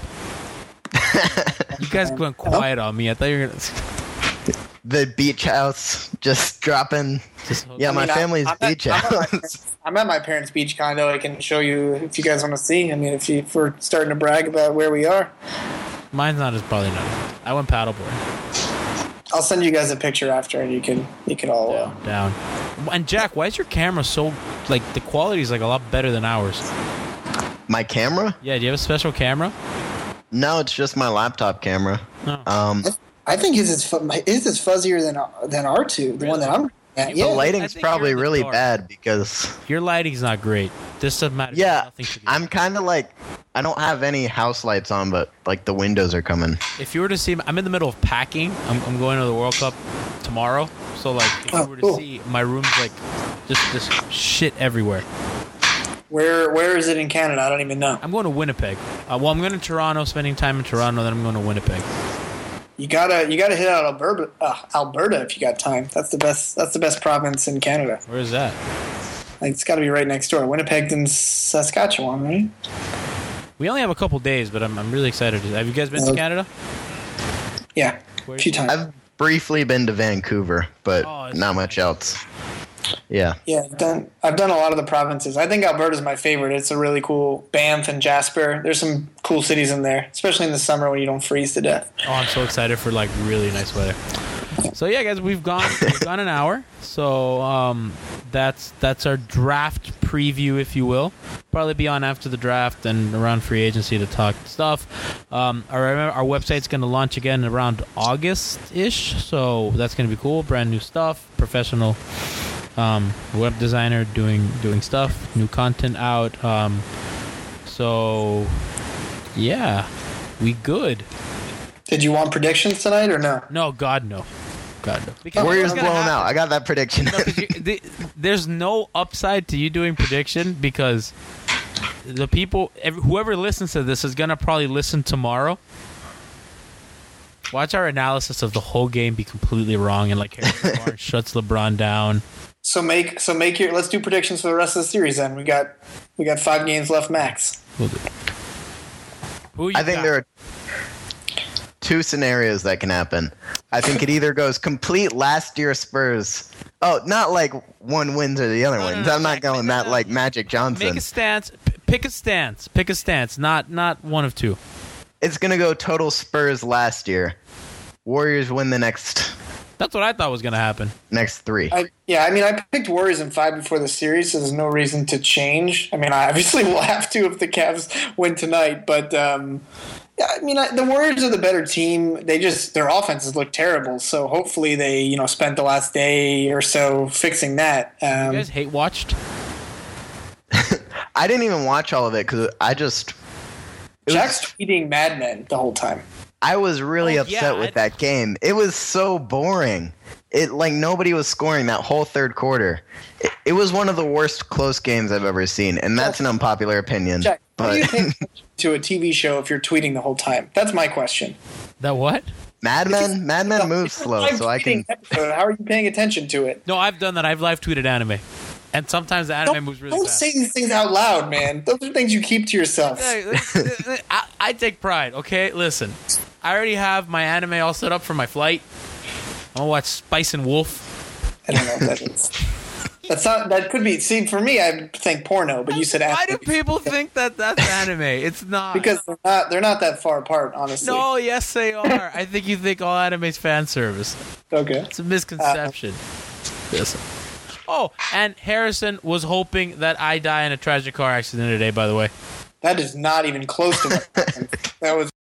[SPEAKER 6] You guys went quiet on me. I thought you were going to...
[SPEAKER 7] The beach house just dropping. My family's beach house.
[SPEAKER 8] I'm at my parents' beach condo. I can show you if you guys want to see. I mean, if we're starting to brag about where we are.
[SPEAKER 6] Mine's probably not. I went paddleboard.
[SPEAKER 8] I'll send you guys a picture after, and you can all
[SPEAKER 6] down. And Jack, why is your camera so the quality is a lot better than ours?
[SPEAKER 7] My camera?
[SPEAKER 6] Yeah. Do you have a special camera?
[SPEAKER 7] No, it's just my laptop camera.
[SPEAKER 6] Oh.
[SPEAKER 8] I think his is fuzzier than our two. The one that I'm.
[SPEAKER 7] The lighting's probably really bad because
[SPEAKER 6] your lighting's not great. This doesn't matter.
[SPEAKER 7] Yeah, I'm kind of I don't have any house lights on, but the windows are coming.
[SPEAKER 6] If you were to see, I'm in the middle of packing. I'm going to the World Cup tomorrow, so if you were to see, my room's just shit everywhere.
[SPEAKER 8] Where is it in Canada? I don't even know.
[SPEAKER 6] I'm going to Winnipeg. I'm going to Toronto, spending time in Toronto. Then I'm going to Winnipeg.
[SPEAKER 8] You gotta hit out Alberta if you got time. That's the best province in Canada.
[SPEAKER 6] Where is that?
[SPEAKER 8] It's got to be right next door. Winnipeg and Saskatchewan, right?
[SPEAKER 6] We only have a couple days, but I'm really excited. Have you guys been to Canada?
[SPEAKER 8] Yeah, a few times.
[SPEAKER 7] I've briefly been to Vancouver, but not much else. Yeah.
[SPEAKER 8] Yeah, I've done a lot of the provinces. I think Alberta's my favorite. It's a really cool Banff and Jasper. There's some cool cities in there, especially in the summer when you don't freeze to death.
[SPEAKER 6] Oh, I'm so excited for really nice weather. So yeah, guys, we've gone an hour. So that's our draft preview, if you will. Probably be on after the draft and around free agency to talk stuff. Our website's going to launch again around August-ish, so that's going to be cool. Brand new stuff, professional web designer doing stuff, new content out. So yeah, we good.
[SPEAKER 8] Did you want predictions tonight or no?
[SPEAKER 6] No, God no.
[SPEAKER 7] Because Warriors blown out. I got that prediction.
[SPEAKER 6] No, there's no upside to you doing prediction because the people, whoever listens to this is gonna probably listen tomorrow. Watch our analysis of the whole game be completely wrong and Harrison Barnes shuts LeBron down.
[SPEAKER 8] So make your. Let's do predictions for the rest of the series. Then we got 5 games left max.
[SPEAKER 6] We'll do.
[SPEAKER 7] I think there are 2 scenarios that can happen. I think it either goes complete last year Spurs. Oh, not one wins or the other wins. I'm not going that Magic Johnson.
[SPEAKER 6] Make a stance. Pick a stance. Pick a stance. Not one of 2.
[SPEAKER 7] It's gonna go total Spurs last year. Warriors win the next.
[SPEAKER 6] That's what I thought was gonna happen.
[SPEAKER 7] Next 3.
[SPEAKER 8] I picked Warriors in 5 before the series, so there's no reason to change. I mean, I obviously will have to if the Cavs win tonight, but. The Warriors are the better team. Their offenses look terrible. So hopefully they, spent the last day or so fixing that.
[SPEAKER 6] You guys hate watched?
[SPEAKER 7] I didn't even watch all of it because
[SPEAKER 8] Jack's tweeting Mad Men the whole time.
[SPEAKER 7] I was really upset with that game. It was so boring. It like nobody was scoring that whole third quarter. It was one of the worst close games I've ever seen, and that's an unpopular opinion.
[SPEAKER 8] Jack, what
[SPEAKER 7] But
[SPEAKER 8] do you think to a TV show if you're tweeting the whole time? That's my question.
[SPEAKER 6] That what?
[SPEAKER 7] Mad Men moves slow,
[SPEAKER 8] Live
[SPEAKER 7] so I can.
[SPEAKER 8] tweeting episode, how are you paying attention to it?
[SPEAKER 6] No, I've done that. I've live tweeted anime, and sometimes the anime moves really
[SPEAKER 8] Don't
[SPEAKER 6] fast.
[SPEAKER 8] say these things out loud, man. Those are things you keep to yourself.
[SPEAKER 6] I take pride. Okay, listen. I already have my anime all set up for my flight. I'm gonna watch Spice and Wolf.
[SPEAKER 8] I don't know what that is. That's not. That could be. See, for me, I think porno, but you said
[SPEAKER 6] Why do
[SPEAKER 8] anime.
[SPEAKER 6] people think that that's anime? It's not.
[SPEAKER 8] Because they're not that far apart, honestly.
[SPEAKER 6] No, yes, they are. I think you think all anime's fan service.
[SPEAKER 8] Okay.
[SPEAKER 6] It's a misconception. Yes. Oh, and Harrison was hoping that I die in a tragic car accident today, by the way.
[SPEAKER 8] That is not even close to what happened. That was